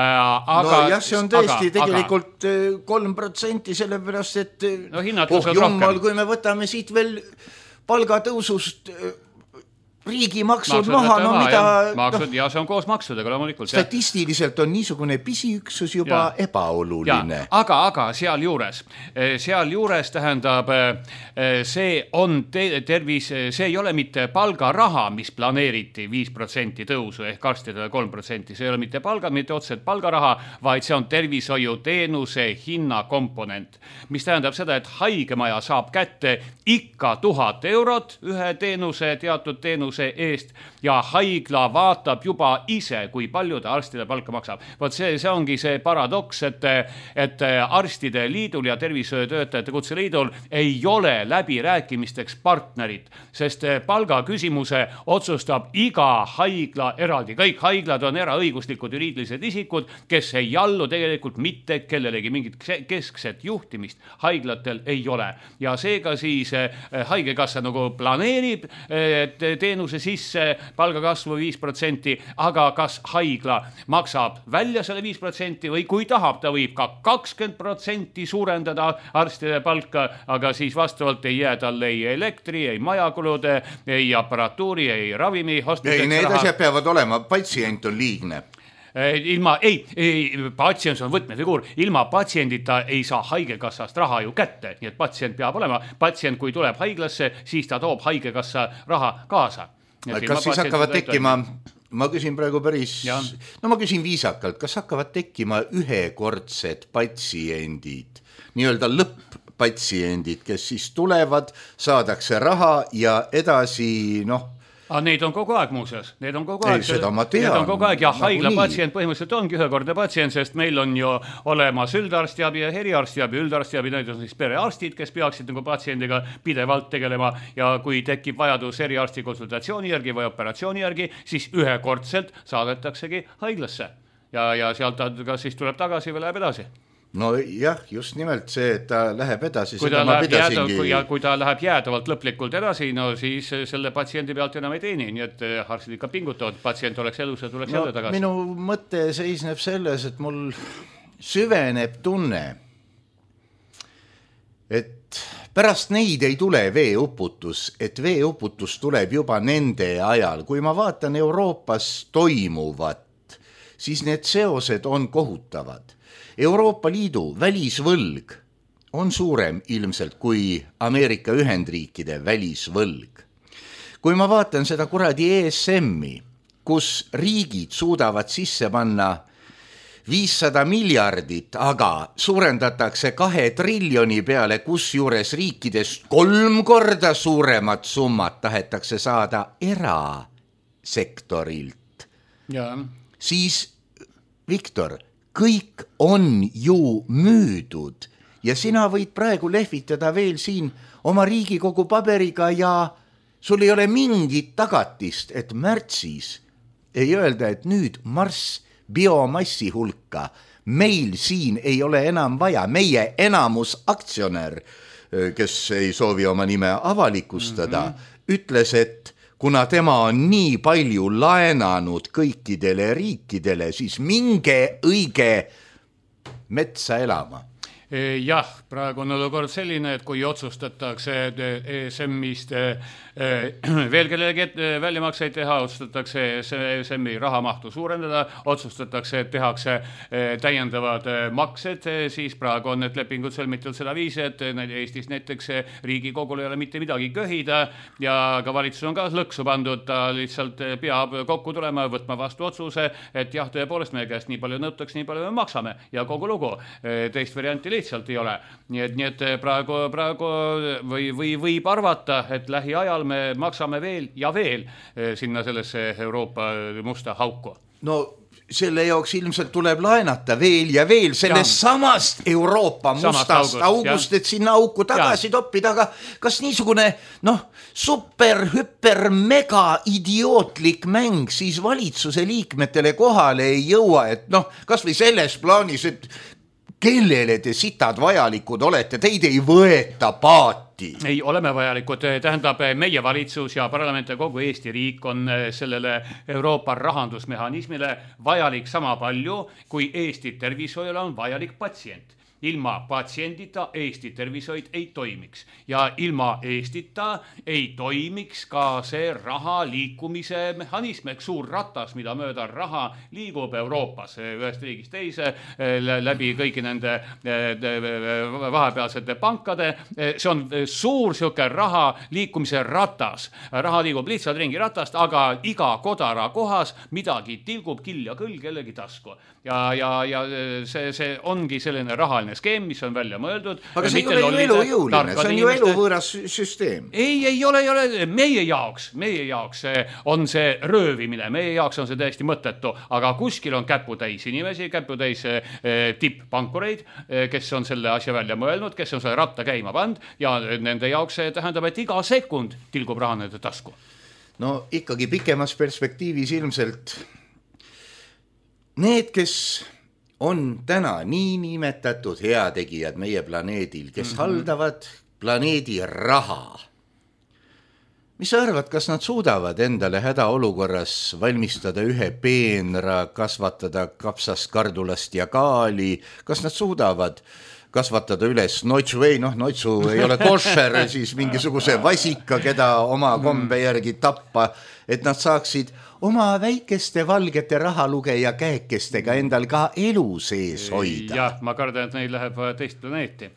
See on tõesti tegelikult 3%, sellepärast, et jumal, kui me võtame siit veel palgatõusust riigimaksud maha, mida... Maksud, ja see on koos maksudega loomulikult. Statistiliselt on niisugune pisiüksus juba ebaoluline. Aga seal juures tähendab, see on tervis, see ei ole mitte palgaraha, mis planeeriti 5% tõusu ehk arstidele 3%, see ei ole mitte palga, mitte otseselt palgaraha, vaid see on tervishoiuteenuse hinnakomponent, mis tähendab seda, et haigemaja saab kätte ikka 1000 eurot ühe teatud teenuse eest ja haigla vaatab juba ise, kui palju ta arstide palka maksab. Vaat see ongi see paradoks, et arstide liidul ja tervishoiutöötajate kutseliidul ei ole läbirääkimisteks partnerid, sest palga küsimuse otsustab iga haigla eraldi. Kõik haiglad on eraõiguslikud juriidilised isikud, kes ei allu tegelikult mitte kellelegi, mingit keskset juhtimist haiglatel ei ole. Ja seega siis haigekassa nagu planeerib teenuse sisse palgakasvu 5%, aga kas haigla maksab välja selle 5% või kui tahab, ta võib ka 20% suurendada arstide palka, aga siis vastavalt ei jää talle ei elektri, ei majakulude, ei aparatuuri, ei ravimi. Need asjad peavad olema, patsient on liigne. Patsient on võtmefiguur, ilma patsiendita ei saa haigekassast raha ju kätte, nii et patsient peab olema. Patsient, kui tuleb haiglasse, siis ta toob haigekassa raha kaasa. Kas siis hakkavad tekkima, ma küsin praegu ma küsin viisakalt, kas hakkavad tekkima ühekordsed patsiendid, nii-öelda lõpp-patsiendid, kes siis tulevad, saadakse raha ja edasi, Neid on kogu aeg muuseas, neid on kogu aeg. Seda ma tean. Need on kogu aeg ja haigla patsient põhimõtteliselt ongi ühekordne patsient, sest meil on ju olemas üldarstiabi ja eriarstiabi. Üldarstiabi, need on siis perearstid, kes peaksid nagu patsiendiga pidevalt tegelema ja kui tekib vajadus eriarsti konsultatsiooni järgi või operatsiooni järgi, siis ühekordselt saadetaksegi haiglasse ja sealt ka siis tuleb tagasi või läheb edasi. Just nimelt see, et ta läheb edasi. Kui ta läheb jäädavalt lõplikult edasi, siis selle patsiendi pealt enam ei teeni, nii et arstid ikka pingutavad, patsient oleks elus ja tuleks jälle tagasi. Minu mõte seisneb selles, et mul süveneb tunne, et pärast neid ei tule veeuputus, et veeuputus tuleb juba nende ajal. Kui ma vaatan Euroopas toimuvat, siis need seosed on kohutavad. Euroopa Liidu välisvõlg on suurem ilmselt kui Ameerika Ühendriikide välisvõlg. Kui ma vaatan seda kuradi ESM-i, kus riigid suudavad sisse panna 500 miljardit, aga suurendatakse 2 triljoni peale, kus juures riikidest 3 korda suuremat summat tahetakse saada erasektorilt. Siis, Viktor, kõik on ju müüdud ja sina võid praegu lehvitada veel siin oma Riigikogu paberiga ja sul ei ole mingit tagatist, et märtsis ei öelda, et nüüd marss biomassi hulka meil siin ei ole enam vaja. Meie enamus aktsionär, kes ei soovi oma nime avalikustada, ütles, et kuna tema on nii palju laenanud kõikidele riikidele, siis minge õige metsa elama. Jah, praegu on olukord selline, et kui otsustatakse ESM-ist veel kellelegi väljamakseid teha, otsustatakse ESM-i rahamahtu suurendada, otsustatakse, et tehakse täiendavad maksed, siis praegu on need lepingud sõlmitud seda viisi, et Eestis näiteks Riigikogul ei ole mitte midagi köhida ja ka valitsus on ka lõksu pandud, ta lihtsalt peab kokku tulema, võtma vastu otsuse, et jah, tõepoolest meie käest nii palju nõutakse, nii palju me maksame ja kogu lugu. Teist varianti lihtsalt ei ole. Nii et praegu võib arvata, et lähiajal me maksame veel ja veel sinna sellesse Euroopa musta hauku. No selle jaoks ilmselt tuleb laenata veel ja veel sellest samast Euroopa mustast august, et sinna auku tagasi toppida, aga kas niisugune super, hüper, mega idiootlik mäng siis valitsuse liikmetele kohale ei jõua, et kas või selles plaanis, et kellele te sitad vajalikud olete, teid ei võeta paati. Ei, oleme vajalikud, tähendab meie valitsus ja parlament ja kogu Eesti riik on sellele Euroopa rahandusmehhanismile vajalik sama palju, kui Eesti tervishoiule on vajalik patsient. Ilma patsiendita Eesti tervishoid ei toimiks ja ilma Eestita ei toimiks ka see raha liikumise mehhanism, ehk suur ratas, mida mööda raha liigub Euroopas ühest riigist teise läbi kõigi nende vahepealsete pankade. See on suur siuke raha liikumise ratas. Raha liigub lihtsalt ringi ratast, aga iga kodara kohas midagi tilgub kill ja kõll kellegi tasku. Ja see ongi selline rahaline skeem, mis on välja mõeldud. Aga see ei ole ju elujõuline, see on ju eluvõõras süsteem. Ei ole. Meie jaoks on see röövimine, meie jaoks on see täiesti mõttetu, aga kuskil on käputäis inimesi, käputäis tipppankureid, kes on selle asja välja mõelnud, kes on selle ratta käima pand ja nende jaoks see tähendab, et iga sekund tilgub raha nende tasku. No ikkagi pikemas perspektiivis ilmselt need, kes on täna nii nimetatud heategijad meie planeedil, kes haldavad planeedi raha. Mis sa arvad, kas nad suudavad endale hädaolukorras valmistada ühe peenra, kasvatada kapsast, kardulast ja kaali? Kas nad suudavad kasvatada üles noitsu või noitsu ei ole košer, siis mingisuguse vasika, keda oma kombe järgi tappa, et nad saaksid oma väikeste valgete rahalugeja käekestega endal ka elu sees hoida. Jah, ma kardan, et neil läheb teist planeeti.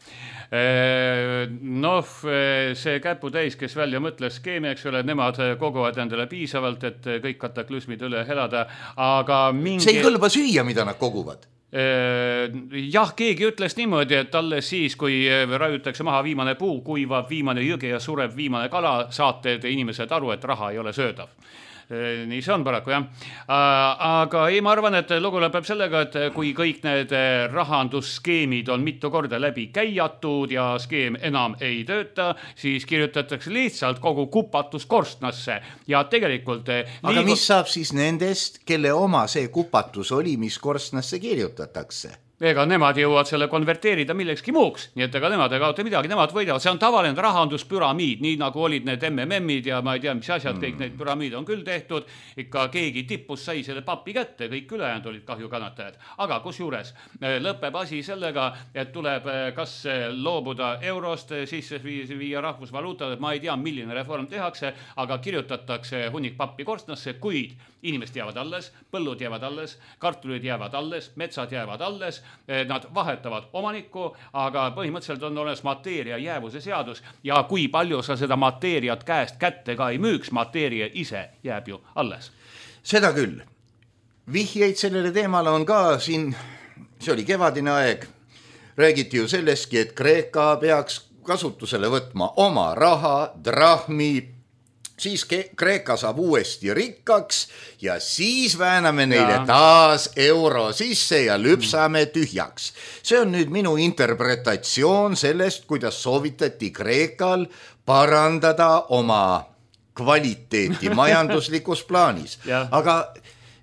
See käputäis, kes välja mõtles skeemi, eks ole, nemad koguvad endale piisavalt, et kõik kataklüsmid üle elada, aga see ei kõlba süüa, mida nad koguvad. Jah, keegi ütles niimoodi, et alles siis, kui raiutakse maha viimane puu, kuivab viimane jõge ja sureb viimane kala, saate inimesed aru, et raha ei ole söödav. Nii see on paraku, jah. Aga ei, ma arvan, et lugu lõpeb sellega, et kui kõik need rahandusskeemid on mitu korda läbi käiatud ja skeem enam ei tööta, siis kirjutatakse lihtsalt kogu kupatus korstnasse ja tegelikult Aga mis saab siis nendest, kelle oma see kupatus oli, mis korstnasse kirjutatakse? Ega nemad jõuavad selle konverteerida millekski muuks, nii et ega nemad ei kaota midagi, nemad võidavad. See on tavaline rahanduspüramiid, nii nagu olid need MMM-id ja ma ei tea, mis asjad, kõik need püramiid on küll tehtud. Ikka keegi tippus sai selle papi kätte, kõik ülejäänud olid kahjukannatajad. Aga kusjuures lõpeb asi sellega, et tuleb kas loobuda eurost, sisse viia rahvusvaluuta, ma ei tea, milline reform tehakse, aga kirjutatakse hunnik pappi korstnasse, kuid inimesed jäävad alles, põllud jäävad alles, kartulid jäävad alles, metsad jäävad alles, nad vahetavad omanikku, aga põhimõtteliselt on olemas mateeria jäävuse seadus ja kui palju sa seda mateeriat käest kätte ka ei müüks, mateeria ise jääb ju alles. Seda küll. Vihjeid sellele teemale on ka siin, see oli kevadine aeg, räägiti ju sellestki, et Kreeka peaks kasutusele võtma oma raha, drahmi, siis Kreeka saab uuesti rikkaks ja siis vääname neile taas euro sisse ja lüpsame tühjaks. See on nüüd minu interpretatsioon sellest, kuidas soovitati Kreekal parandada oma kvaliteeti majanduslikus plaanis. Aga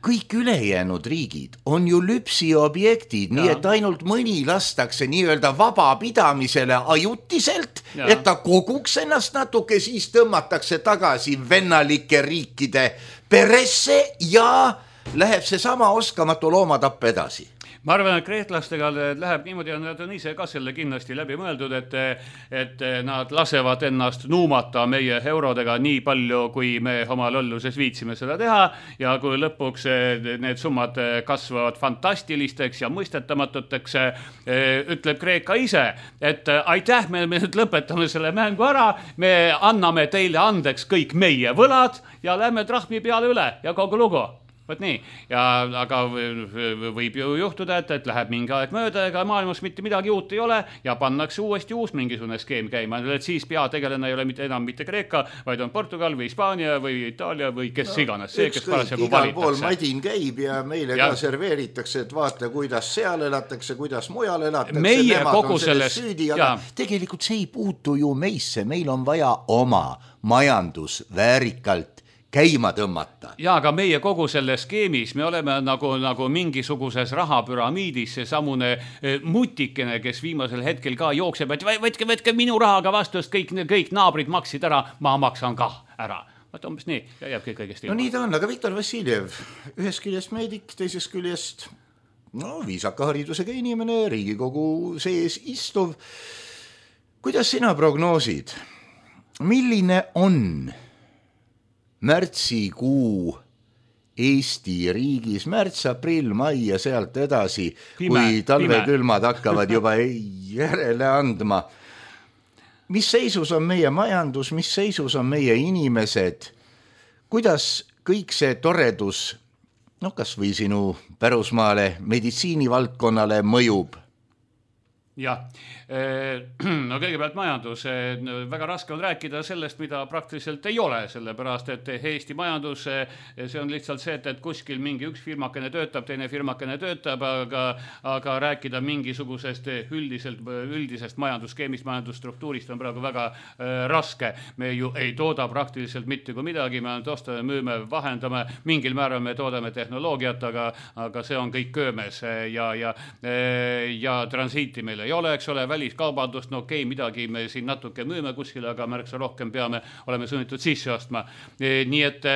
kõik ülejäänud riigid on ju lüpsiobjektid, nii et ainult mõni lastakse nii-öelda vabapidamisele ajutiselt, et ta koguks ennast natuke, siis tõmmatakse tagasi vennalike riikide peresse ja läheb see sama oskamatu loomatapp edasi. Ma arvan, et kreetlastega läheb niimoodi ja nad on ise ka selle kindlasti läbi mõeldud, et nad lasevad ennast nuumata meie eurodega nii palju, kui me oma lolluses viitsime seda teha ja kui lõpuks need summad kasvavad fantastilisteks ja mõistetamatuteks, ütleb Kreeka ise, et aitäh, me nüüd lõpetame selle mängu ära, me anname teile andeks kõik meie võlad ja lähme trahvi peale üle ja kogu lugu. Võt nii, aga võib ju juhtuda, et läheb mingi aeg mööda, ega maailmas mitte midagi uut ei ole ja pannakse uuesti uus mingisugune skeem käima, et siis peategelane ei ole enam mitte Kreeka, vaid on Portugal või Hispaania või Itaalia või kes iganes, see, kes parasjagu valitakse. Igal pool valitakse. madin käib ja meile ka serveeritakse, et vaata, kuidas seal elatakse, kuidas mujal elatakse, meie nemad kogu on selles süüdi, aga tegelikult see ei puutu ju meisse, meil on vaja oma majandus väärikalt käima tõmmata. Ja, aga meie kogu selle skeemis, me oleme nagu mingisuguses rahapüramiidis, see samune mutikene, kes viimasel hetkel ka jookseb, et võtke minu rahaga vastust, kõik naabrid maksid ära, ma maksan ka ära. Vaat umbes nii, ja jääb kõik õigesti. No nii ta on, aga Viktor Vassiljev, ühest küljest meedik, teisest küljest viisaka haridusega inimene, Riigikogu sees istuv. Kuidas sina prognoosid? Milline on märtsikuu Eesti riigis, märts, aprill, mai ja sealt edasi, kui talvekülmad hakkavad juba järele andma. Mis seisus on meie majandus, mis seisus on meie inimesed? Kuidas kõik see toredus, kas või sinu pärusmaale, meditsiinivaldkonnale mõjub? Jah, no kõigepealt majandus, väga raske on rääkida sellest, mida praktiliselt ei ole, sellepärast, et Eesti majandus, see on lihtsalt see, et kuskil mingi üks firmakene töötab, teine firmakene töötab, aga rääkida mingisugusest üldisest majandusskeemist, majandusstruktuurist on praegu väga raske. Me ju ei tooda praktiliselt mitte kui midagi, me ostame, müüme, vahendame, mingil määral me toodame tehnoloogiat, aga see on kõik köömes ja transiiti meil ei ole, eks ole, väliskaubandust, no okei, midagi me siin natuke müüme kuskile, aga märksa rohkem oleme sunnitud sisse ostma. Nii et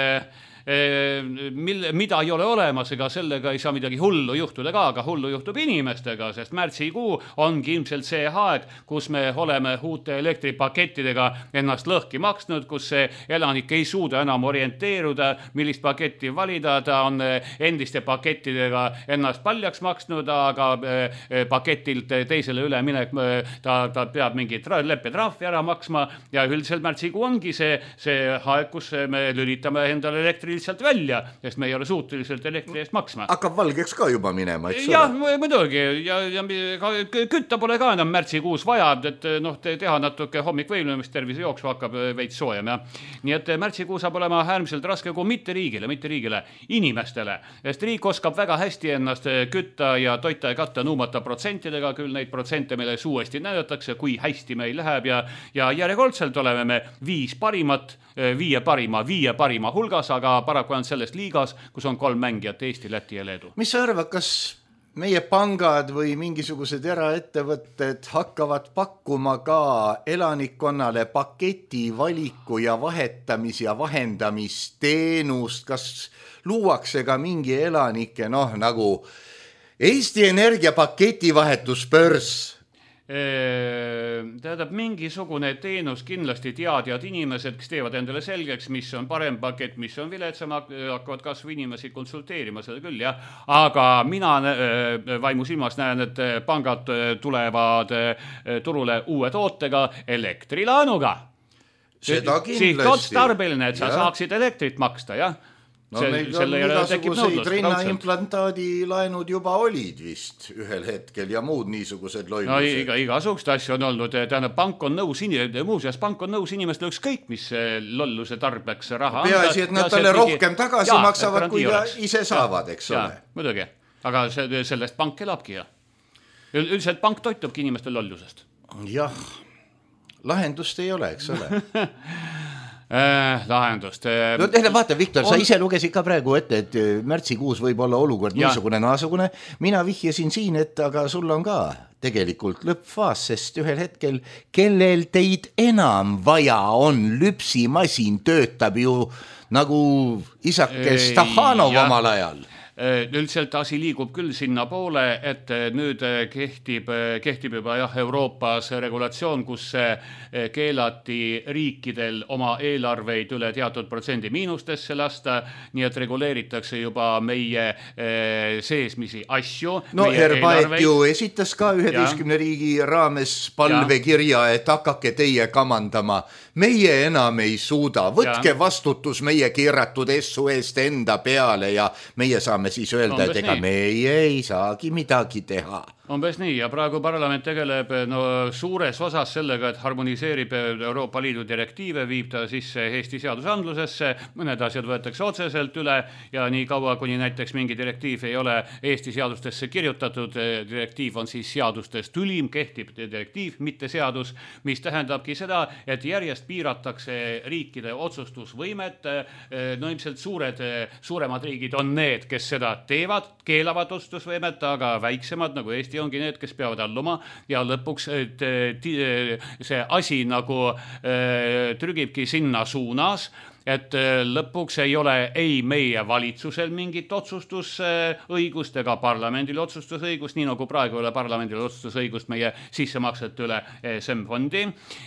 mida ei ole olemas, ega sellega ei saa midagi hullu juhtuda ka, aga hullu juhtub inimestega, sest märtsikuu ongi ilmselt see aeg, kus me oleme uute elektripakettidega ennast lõhki maksnud, kus see elanik ei suuda enam orienteeruda, millist paketti valida, ta on endiste pakettidega ennast paljaks maksnud, aga paketilt teisele üleminek, ta peab mingi leppetrahvi ära maksma ja üldiselt märtsikuu ongi see aeg, kus me lülitame endale elektri lihtsalt välja, sest me ei ole suuteliselt elektri eest maksma. Hakkab valgeks ka juba minema, eks ole? Jah, muidugi. Ja kütta pole ka enam märtsikuus vaja, et teha natuke hommikvõimlemist, tervise jooksu hakkab veits soojem. Ja. Nii et märtsikuu saab olema äärmiselt raske kui mitte riigile, inimestele. Sest riik oskab väga hästi ennast kütta ja toita ja katta nuumata protsentidega, küll neid protsente meile suuesti näidatakse, kui hästi meil läheb ja järjekordselt oleme me viie parima hulgas, aga paraku on sellest liigas, kus on 3 mängijat, Eesti, Läti ja Leedu. Mis sa arvad, kas meie pangad või mingisugused eraettevõtted hakkavad pakkuma ka elanikkonnale paketi valiku ja vahetamis- ja vahendamisteenust, kas luuakse ka mingi elanike, nagu Eesti Energia paketi vahetusbörs? Tähendab, mingisugune teenus kindlasti teadjad inimesed, kes teevad endale selgeks, mis on parem pakett, mis on viletsam, hakkavad kasvu inimesi konsulteerima, seda küll, jah. Aga mina vaimu silmas näen, et pangad tulevad turule uue tootega elektrilaanuga. Seda kindlasti. Sihtotstarbeline, et sa saaksid elektrit maksta, jah. Meil on igasuguseid rinnaimplantaadi laenud juba olid vist ühel hetkel ja muud niisugused lollused. No igasugust asju on olnud, tähendab, pank on nõus inimestele ükskõik, mis lolluse tarbeks raha. Peaasi, et nad talle rohkem tagasi maksavad, kui ta ise saavad, eks ole. Muidugi, aga sellest pank elabki ja. Üldiselt pank toitubki inimeste lollusest. Jah, lahendust ei ole, eks ole. lahendust. No vaata, Viktor, sa ise lugesid ka praegu ette, et märtsikuus võib olla olukord niisugune naasugune. Mina vihjasin siin, et aga sul on ka tegelikult lõppfaas, sest ühel hetkel, kellel teid enam vaja on, lüpsimasin töötab ju nagu isakes Stahanov omal ajal. Üldiselt asi liigub küll sinna poole, et nüüd kehtib juba Euroopas regulatsioon, kus keelati riikidel oma eelarveid üle teatud protsendi miinustesse lasta, nii et reguleeritakse juba meie seesmisi asju. No Herbaet ju esitas ka 11 riigi raames palvekirja, et hakake teie kamandama. Meie enam ei suuda, võtke vastutus meie keeratud essu eest enda peale ja meie saame siis öelda, et ega meie ei saagi midagi teha. Umbes nii ja praegu parlament tegeleb suures osas sellega, et harmoniseerib Euroopa Liidu direktiive, viib ta sisse Eesti seadusandlusesse, mõned asjad võetakse otseselt üle ja nii kaua, kuni näiteks mingi direktiiv ei ole Eesti seadustesse kirjutatud, direktiiv on siis seadustest ülim, kehtib direktiiv, mitte seadus, mis tähendabki seda, et järjest piiratakse riikide otsustusvõimet, no ilmselt suuremad riigid on need, kes seda teevad, keelavad otsustusvõimet, aga väiksemad nagu Eesti ongi need, kes peavad alluma ja lõpuks see asi nagu trügibki sinna suunas, et lõpuks ei ole ei meie valitsusel mingit otsustusõigust ega parlamendil otsustusõigust, nii nagu praegu ei ole parlamendil otsustusõigust meie sissemaksete üle ESM-fondi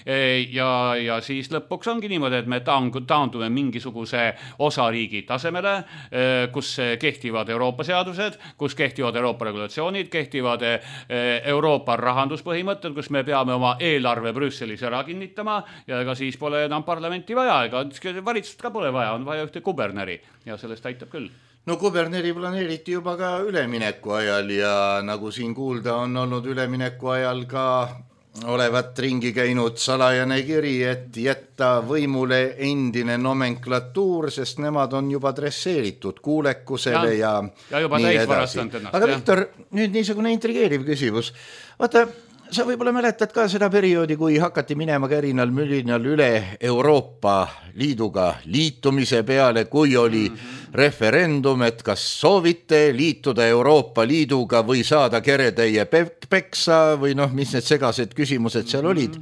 ja siis lõpuks ongi niimoodi, et me taandume mingisuguse osariigi tasemele, kus kehtivad Euroopa seadused, kus kehtivad Euroopa regulatsioonid, kehtivad Euroopa rahanduspõhimõtted, kus me peame oma eelarve Brüsselis ära kinnitama ja ega siis pole enam parlamenti vaja, ega valitsust ka pole vaja, on vaja ühte kuberneri ja sellest aitab küll. No kuberneri planeeriti juba ka ülemineku ajal ja nagu siin kuulda on olnud ülemineku ajal ka olevat ringi käinud salajane kiri, et jätta võimule endine nomenklatuur, sest nemad on juba dresseeritud kuulekusele ja juba nii edasi. Aga Viktor, nüüd niisugune intrigeeriv küsimus. Vaata, sa võib-olla mäletad ka seda perioodi, kui hakati minema kärinal mülinal üle Euroopa Liiduga liitumise peale, kui oli referendum, et kas soovite liituda Euroopa Liiduga või saada keretäie peksa või mis need segased küsimused seal olid.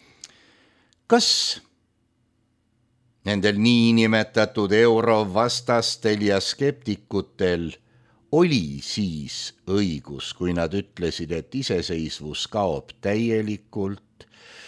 Kas nendel niinimetatud eurovastastel ja skeptikutel oli siis õigus, kui nad ütlesid, et iseseisvus kaob täielikult,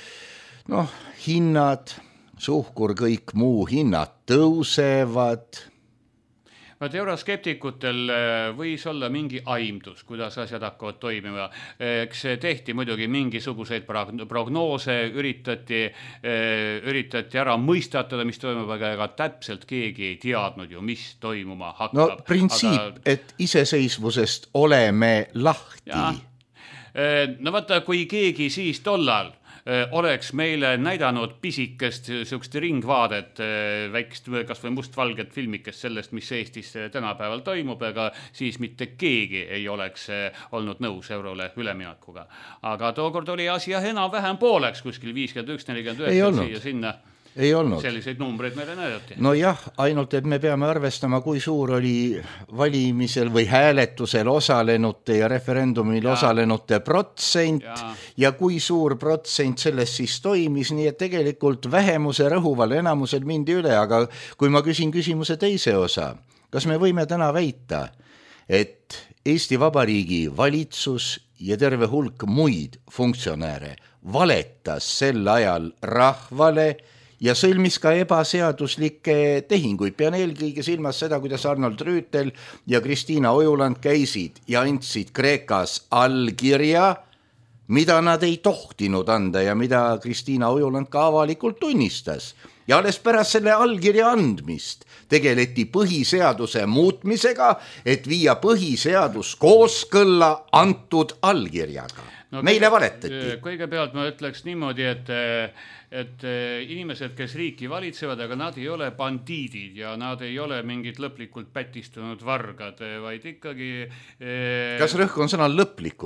hinnad, suhkur kõik muu hinnad tõusevad. Euroskeptikutel võis olla mingi aimdus, kuidas asjad hakkavad toimima. Eks tehti muidugi mingisuguseid prognoose, üritati ära mõistatada, mis toimub, aga täpselt keegi ei teadnud ju, mis toimuma hakkab. No printsiip, et iseseisvusest oleme lahti. No vaata, kui keegi siis tollal oleks meile näidanud pisikest sükst ringvaadet, väikest kas või mustvalget filmikest sellest, mis Eestis tänapäeval toimub, ega siis mitte keegi ei oleks olnud nõus eurole üleminekuga. Aga tookord oli asi enam-vähem pooleks, kuskil 51-49 siia sinna. Ei olnud. Selliseid numbreid meile näidati. No jah, ainult et me peame arvestama, kui suur oli valimisel või hääletusel osalenute ja referendumil osalenute protsent ja kui suur protsent sellest siis toimis, nii et tegelikult vähemuse rõhuval enamusel mindi üle, aga kui ma küsin küsimuse teise osa, kas me võime täna väita, et Eesti Vabariigi valitsus ja terve hulk muid funktsionääre valetas sel ajal rahvale ja sõlmis ka ebaseaduslikke tehinguid. Pean eelkõige silmas seda, kuidas Arnold Rüütel ja Kristiina Ojuland käisid ja andsid Kreekas allkirja, mida nad ei tohtinud anda ja mida Kristiina Ojuland ka avalikult tunnistas. Ja alles pärast selle allkirja andmist tegeleti põhiseaduse muutmisega, et viia põhiseadus kooskõlla antud allkirjaga. Meile valetati. Kõigepealt ma ütleks niimoodi, et inimesed, kes riiki valitsevad, aga nad ei ole bandiidid ja nad ei ole mingid lõplikult pätistunud vargad, vaid ikkagi... Kas rõhk on sõna lõplikult?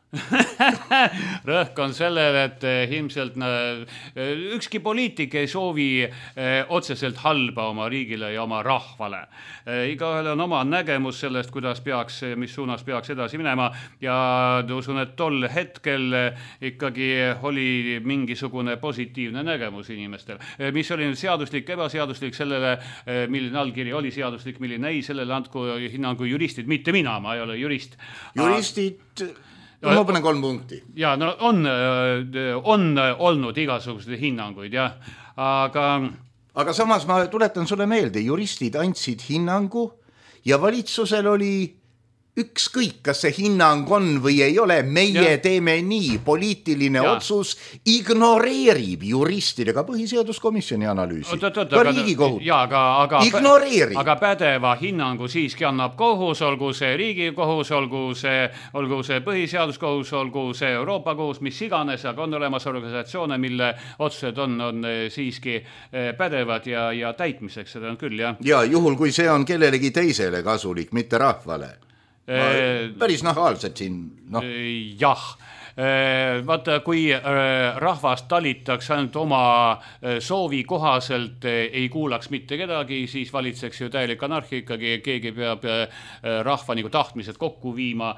Rõhk on sellele, et ilmselt ükski poliitik ei soovi otseselt halba oma riigile ja oma rahvale. Igaühel on oma nägemus sellest, kuidas peaks, mis suunas peaks edasi minema ja usun, et tol hetkel ikkagi oli mingisugune positiivne nägemus inimestel. Mis oli seaduslik, ebaseaduslik, sellele, milline allkiri oli seaduslik, milline ei, sellele andku hinnangu juristid, mitte mina, ma ei ole jurist. Juristid... No, ma panen 3 punkti. Ja, no on olnud igasuguseid hinnanguid, jah. Aga samas ma tuletan sulle meelde, juristid andsid hinnangu ja valitsusel oli ükskõik, kas see hinnang on või ei ole, meie teeme nii, poliitiline otsus ignoreerib juristidega põhiseaduskomisjoni analüüsi. Ka Riigikohut. Ignoreerib. Aga pädeva hinnangu siiski annab kohus, olgu see Riigikohus, olgu see põhiseaduskohus, olgu see Euroopa kohus, mis iganes, aga on olemas organisatsioone, mille otsused on siiski pädevad ja täitmiseks, seda on küll, jah. Ja juhul, kui see on kellelegi teisele kasulik, mitte rahvale. Päris nahaalselt siin. Jah. Vaata, kui rahvast talitakse ainult oma soovi kohaselt, ei kuulaks mitte kedagi, siis valitseks ju täielik anarhia ikkagi, keegi peab rahva nagu tahtmised kokku viima,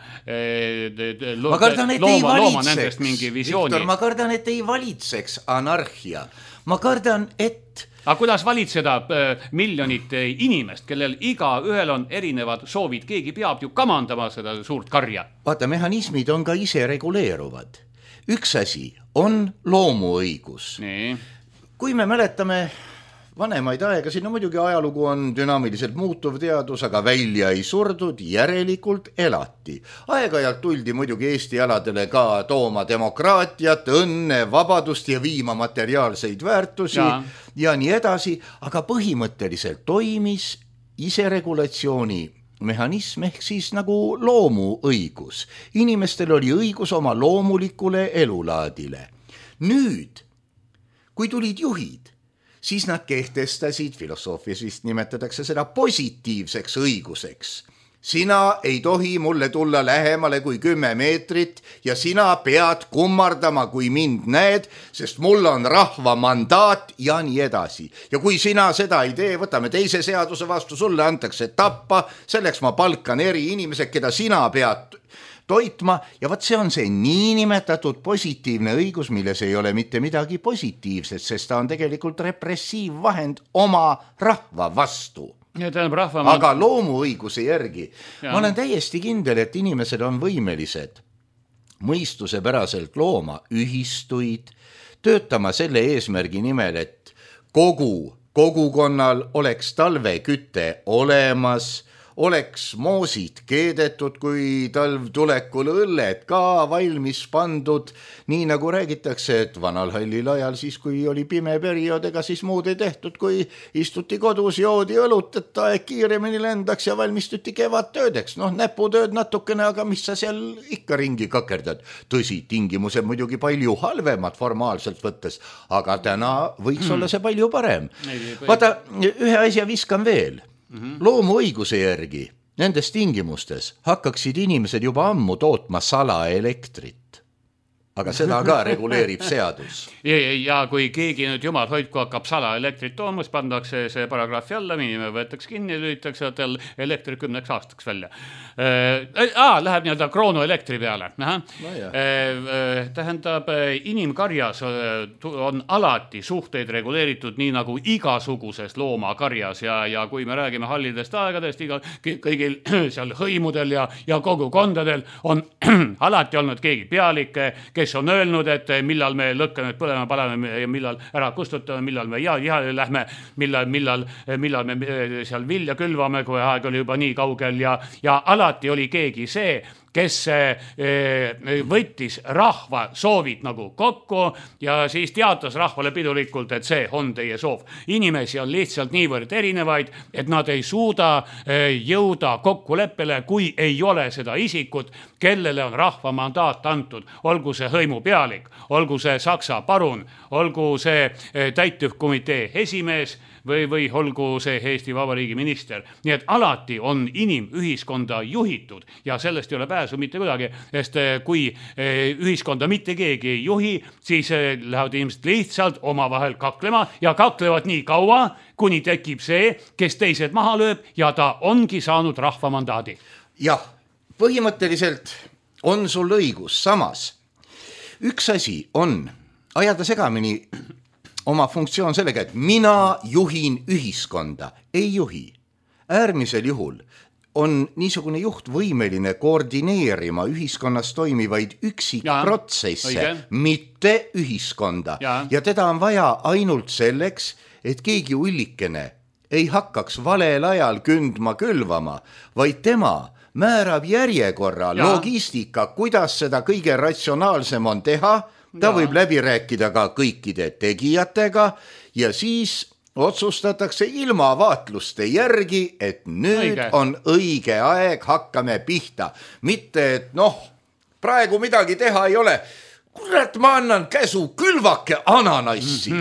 looma nendest mingi visiooni. Viktor, ma kardan, et ei valitseks anarhia. Ma kardan, et aga kuidas valitseda miljonit inimest, kellel iga ühel on erinevad soovid, keegi peab ju kamandama seda suurt karja. Vaata, mehhanismid on ka ise reguleeruvad. Üks asi on loomuõigus. Nii. Kui me mäletame vanemaid aega, siin muidugi ajalugu on dünaamiliselt muutuv teadus, aga välja ei surdud, järelikult elati. Aeg-ajalt tuldi muidugi Eesti aladele ka tooma demokraatiat, õnne, vabadust ja viima materiaalseid väärtusi ja nii edasi, aga põhimõtteliselt toimis iseregulatsiooni mehhanism ehk siis nagu loomuõigus. Inimestel oli õigus oma loomulikule elulaadile. Nüüd, kui tulid juhid, siis nad kehtestasid, filosoofias vist nimetatakse seda positiivseks õiguseks. Sina ei tohi mulle tulla lähemale kui 10 meetrit ja sina pead kummardama, kui mind näed, sest mul on rahva mandaat ja nii edasi. Ja kui sina seda ei tee, võtame teise seaduse vastu, sulle antakse tappa, selleks ma palkan eri inimesed, keda sina pead toitma ja võt see on see niinimetatud positiivne õigus, milles ei ole mitte midagi positiivset, sest ta on tegelikult repressiivvahend oma rahva vastu. Aga loomuõiguse järgi ma olen täiesti kindel, et inimesed on võimelised mõistusepäraselt looma ühistuid, töötama selle eesmärgi nimel, et kogukonnal oleks talveküte olemas, oleks moosid keedetud, kui talv tulekul õlled ka valmis pandud, nii nagu räägitakse, et vanal hallil ajal siis, kui oli pime periood, ega siis muud ei tehtud, kui istuti kodus, joodi õlut, et aeg kiiremini lendaks ja valmistuti kevadtöödeks. Näputööd natukene, aga mis sa seal ikka ringi kakerdad. Tõsi, tingimused muidugi palju halvemad formaalselt võttes, aga täna võiks olla see palju parem. Vaata, ühe asja viskan veel. Loomuõiguse järgi nendes tingimustes hakkaksid inimesed juba ammu tootma salaelektrit. Aga seda ka reguleerib seadus. Ja kui keegi nüüd jumal hoidku hakkab salaelektrit toomas, pandakse see paragrahvi alla, inimene võetakse kinni ja lülitakse elektri 10 aastaks välja. Läheb nii-öelda kroonuelektri peale. Tähendab, inimkarjas on alati suhteid reguleeritud nii nagu igasuguses loomakarjas ja kui me räägime hallidest aegadest, kõigil seal hõimudel ja kogukondadel on alati olnud keegi pealik, kes on öelnud, et millal me lõkkanud põlema paleme ja millal ära kustutame, millal me jahile lähme, millal me seal vilja külvame, kui aeg oli juba nii kaugel ja alati oli keegi see, kes võttis rahva soovid nagu kokku ja siis teatas rahvale pidulikult, et see on teie soov. Inimesi on lihtsalt niivõrd erinevaid, et nad ei suuda jõuda kokkuleppele, kui ei ole seda isikut, kellele on rahva mandaat antud. Olgu see hõimupealik, olgu see Saksa parun, olgu see täitevkomitee esimees või olgu see Eesti Vabariigi minister. Nii et alati on inimühiskonda juhitud ja sellest ei ole pääs pääsu mitte kuidagi, sest kui ühiskonda mitte keegi ei juhi, siis lähevad inimesed lihtsalt omavahel kaklema ja kaklevad nii kaua, kuni tekib see, kes teised maha lööb ja ta ongi saanud rahva mandaadi. Jah, põhimõtteliselt on sul õigus, samas üks asi on ajada segamini oma funktsioon sellega, et mina juhin ühiskonda, ei juhi. Äärmisel juhul on niisugune juht võimeline koordineerima ühiskonnas toimivaid üksikprotsesse, mitte ühiskonda. Ja teda on vaja ainult selleks, et keegi ullikene ei hakkaks valel ajal kündma külvama, vaid tema määrab järjekorra, logistika, kuidas seda kõige ratsionaalsem on teha. Ta võib läbi rääkida ka kõikide tegijatega ja siis otsustatakse ilma vaatluste järgi, et nüüd on õige aeg, hakkame pihta. Mitte, et praegu midagi teha ei ole. Kurat, ma annan käsu, külvake ananassi.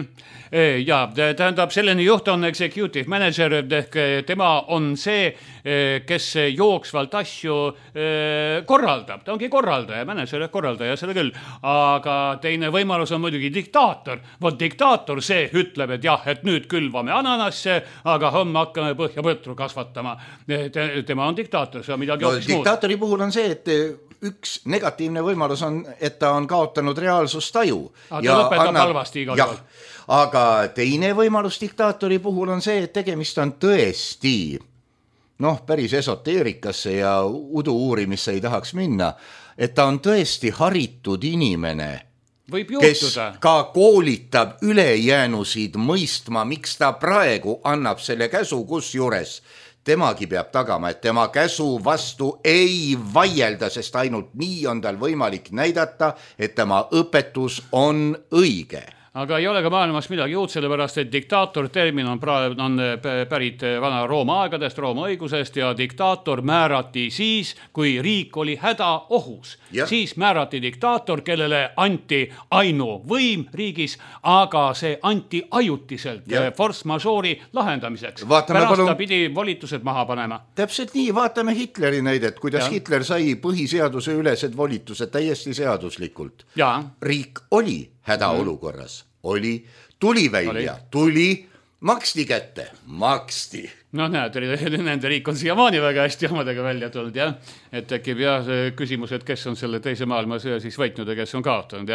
Ja tähendab, selline juht on executive manager, ehk tema on see, kes jooksvalt asju korraldab. Ta ongi korraldaja, manager, korraldaja, selle küll. Aga teine võimalus on muidugi diktaator. Vot diktaator see ütleb, et jah, et nüüd külvame ananasse, aga homme hakkame põhjapõtru kasvatama. Tema on diktaator, see on midagi hoopis muud. Diktaatori puhul on see, et üks negatiivne võimalus on, et ta on kaotanud reaalsustaju. Ta lõpetab halvasti igal juhul. Aga teine võimalus diktaatori puhul on see, et tegemist on tõesti, päris esoteerikasse ja udu uurimisse ei tahaks minna, et ta on tõesti haritud inimene, kes ka koolitab ülejäänusid mõistma, miks ta praegu annab selle käsu, kus juures temagi peab tagama, et tema käsu vastu ei vaielda, sest ainult nii on tal võimalik näidata, et tema õpetus on õige. Aga ei ole ka maailmas midagi uut, sellepärast, et diktaator termin on pärit vana Rooma aegadest, Rooma õigusest ja diktaator määrati siis, kui riik oli hädaohus. Siis määrati diktaator, kellele anti ainuvõim riigis, aga see anti ajutiselt force majeure'i lahendamiseks. Pärast ta pidi volitused maha panema. Täpselt nii, vaatame Hitleri näidet, kuidas Hitler sai põhiseaduse ülesed volitused täiesti seaduslikult. Riik oli hädaolukorras. Tuli välja, maksti kätte, maksti. Näed, nende riik on siiamaani väga hästi omadega välja tulnud, et tekib küsimus, et kes on selle teise maailmasõja siis võitnud ja kes on kaotanud,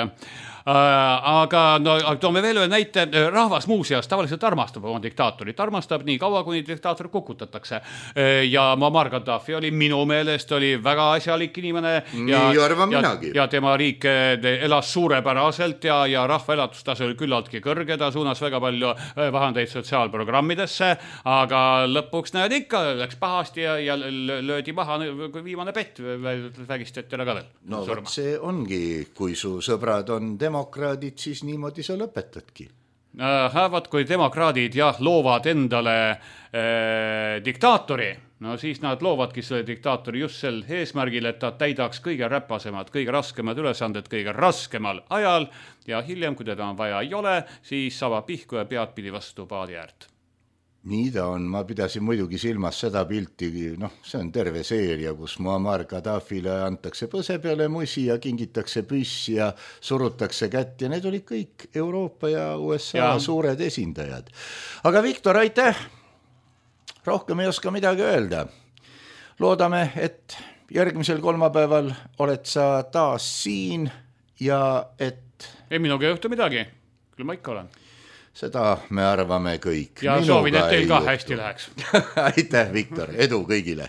Aga toome veel ühe näite, rahvas muuseas tavaliselt armastab oma diktaatorit, armastab nii kaua, kuni diktaator kukutatakse. Ja Muammar Gaddafi oli minu meelest väga asjalik inimene. Nii arvan minagi. Ja tema riik elas suurepäraselt ja rahva elatustase oli küllaltki kõrge, ta suunas väga palju vahendeid sotsiaalprogrammidesse, aga lõpuks näed ikka, läks pahasti ja löödi maha, kui viimane pett vägistati ära ka veel. See ongi, kui su sõbrad on demokraadid, siis niimoodi sa lõpetadki. Vaat kui demokraadid loovad endale diktaatori, siis nad loovadki selle diktaatori just sel eesmärgil, et ta täidaks kõige räpasemad, kõige raskemad ülesanded kõige raskemal ajal ja hiljem, kui teda on vaja ei ole, siis saba pihku ja pead pidi vastu paadi äärt. Nii ta on, ma pidasin muidugi silmas seda pilti, see on terve seeria, kus Muammar Gaddafile antakse põse peale musi ja kingitakse püss ja surutakse kätt ja need olid kõik Euroopa ja USA suured esindajad. Aga Viktor, aitäh! Rohkem ei oska midagi öelda. Loodame, et järgmisel kolmapäeval oled sa taas siin ja et... Ei minuga ei juhtu midagi, küll ma ikka olen. Seda me arvame kõik. Ja soovin, et teil ka hästi läheks. Aitäh, Viktor. Edu kõigile.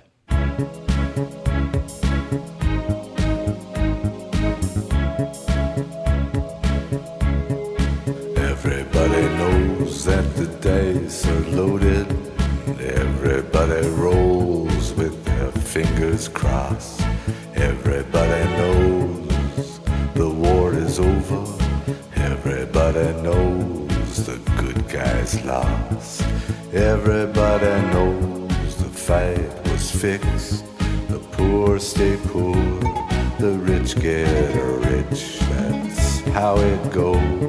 Everybody knows that the dice are loaded. Everybody rolls with their fingers crossed. Everybody knows the war is over. Everybody knows the good guys lost. Everybody knows the fight was fixed. The poor stay poor, the rich get rich. That's how it goes.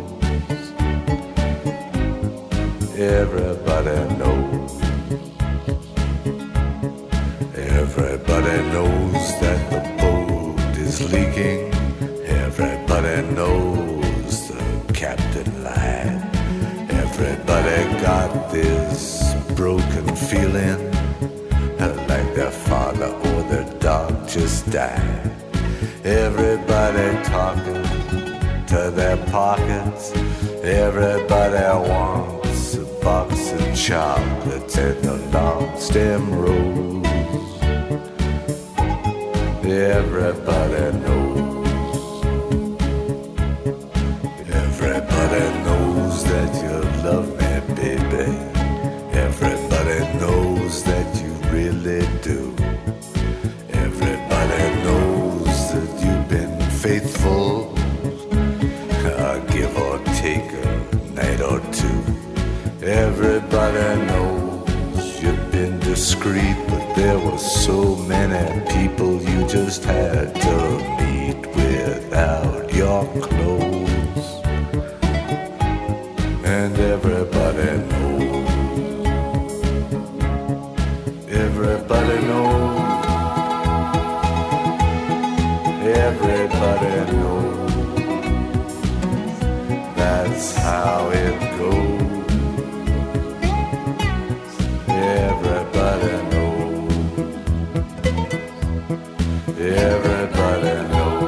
Everybody knows. Everybody knows that the sinking. Everybody knows the captain lied. Everybody got this broken feeling, like their father or their dog just died. Everybody talking to their pockets. Everybody wants a box of chocolates and a long stem rose. Everybody knows. Everybody knows that you love me, baby. Everybody knows that you really do. Everybody knows that you've been faithful, give or take a night or two. Everybody knows you've been discreet, but there were so many people you just had to meet without your clothes. And everybody knows. Everybody knows. Everybody knows. That's how it goes. Everybody knows. Everybody knows.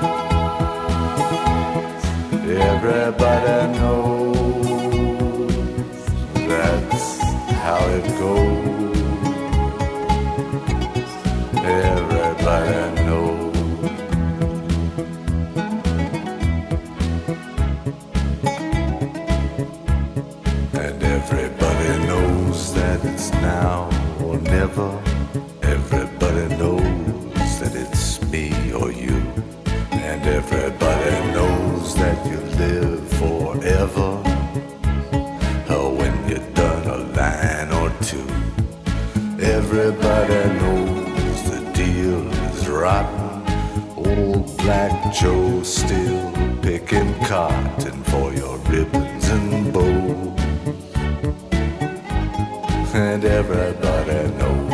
Everybody knows. That's how it goes. Everybody knows. Everybody knows that it's now or never. Everybody knows that it's me or you. And everybody knows that you live forever, when you've done a line or two. Everybody knows the deal is rotten. Old Black Joe still picking cotton for your ribbons and bows. And everybody knows.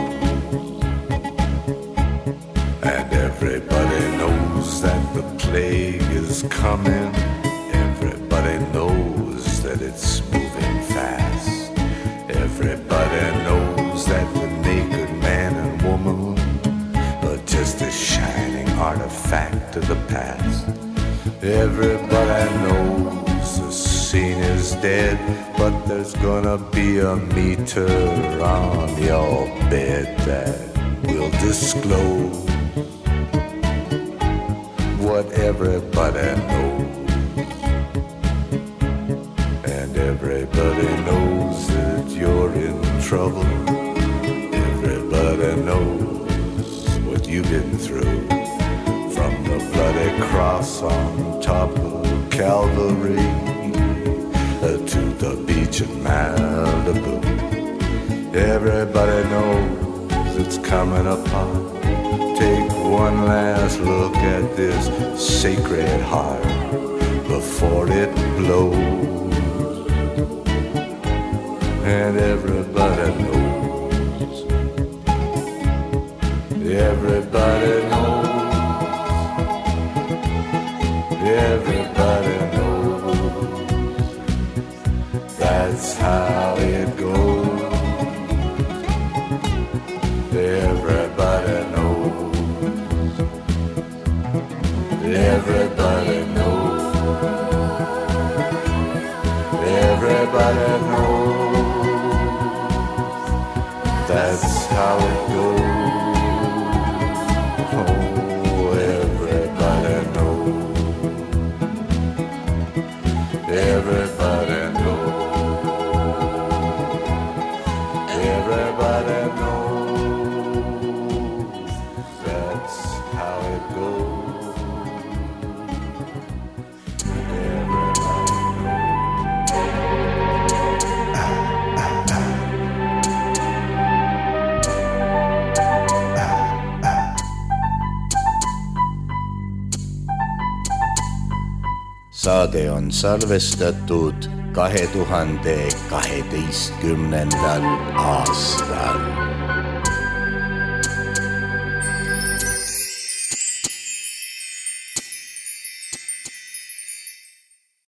And everybody knows that the plague is coming. Everybody knows that it's moving fast. Everybody knows that the naked man and woman are just a shining artifact of the past. Everybody knows the scene is dead, but there's gonna be a meter on your bed that will disclose what everybody knows. And everybody knows that you're in trouble. Everybody knows what you've been through, from the bloody cross on top of Calvary to the beach in Malibu. Everybody knows it's coming apart. Take one last look at this sacred heart before it blows. And everybody knows. Everybody knows. Everybody knows. That's how it goes. Everybody knows. Everybody knows. Everybody knows. That's how it goes. Oh, everybody knows. Everybody knows. Everybody knows. That's how it goes. Saade on salvestatud 2012. aastal.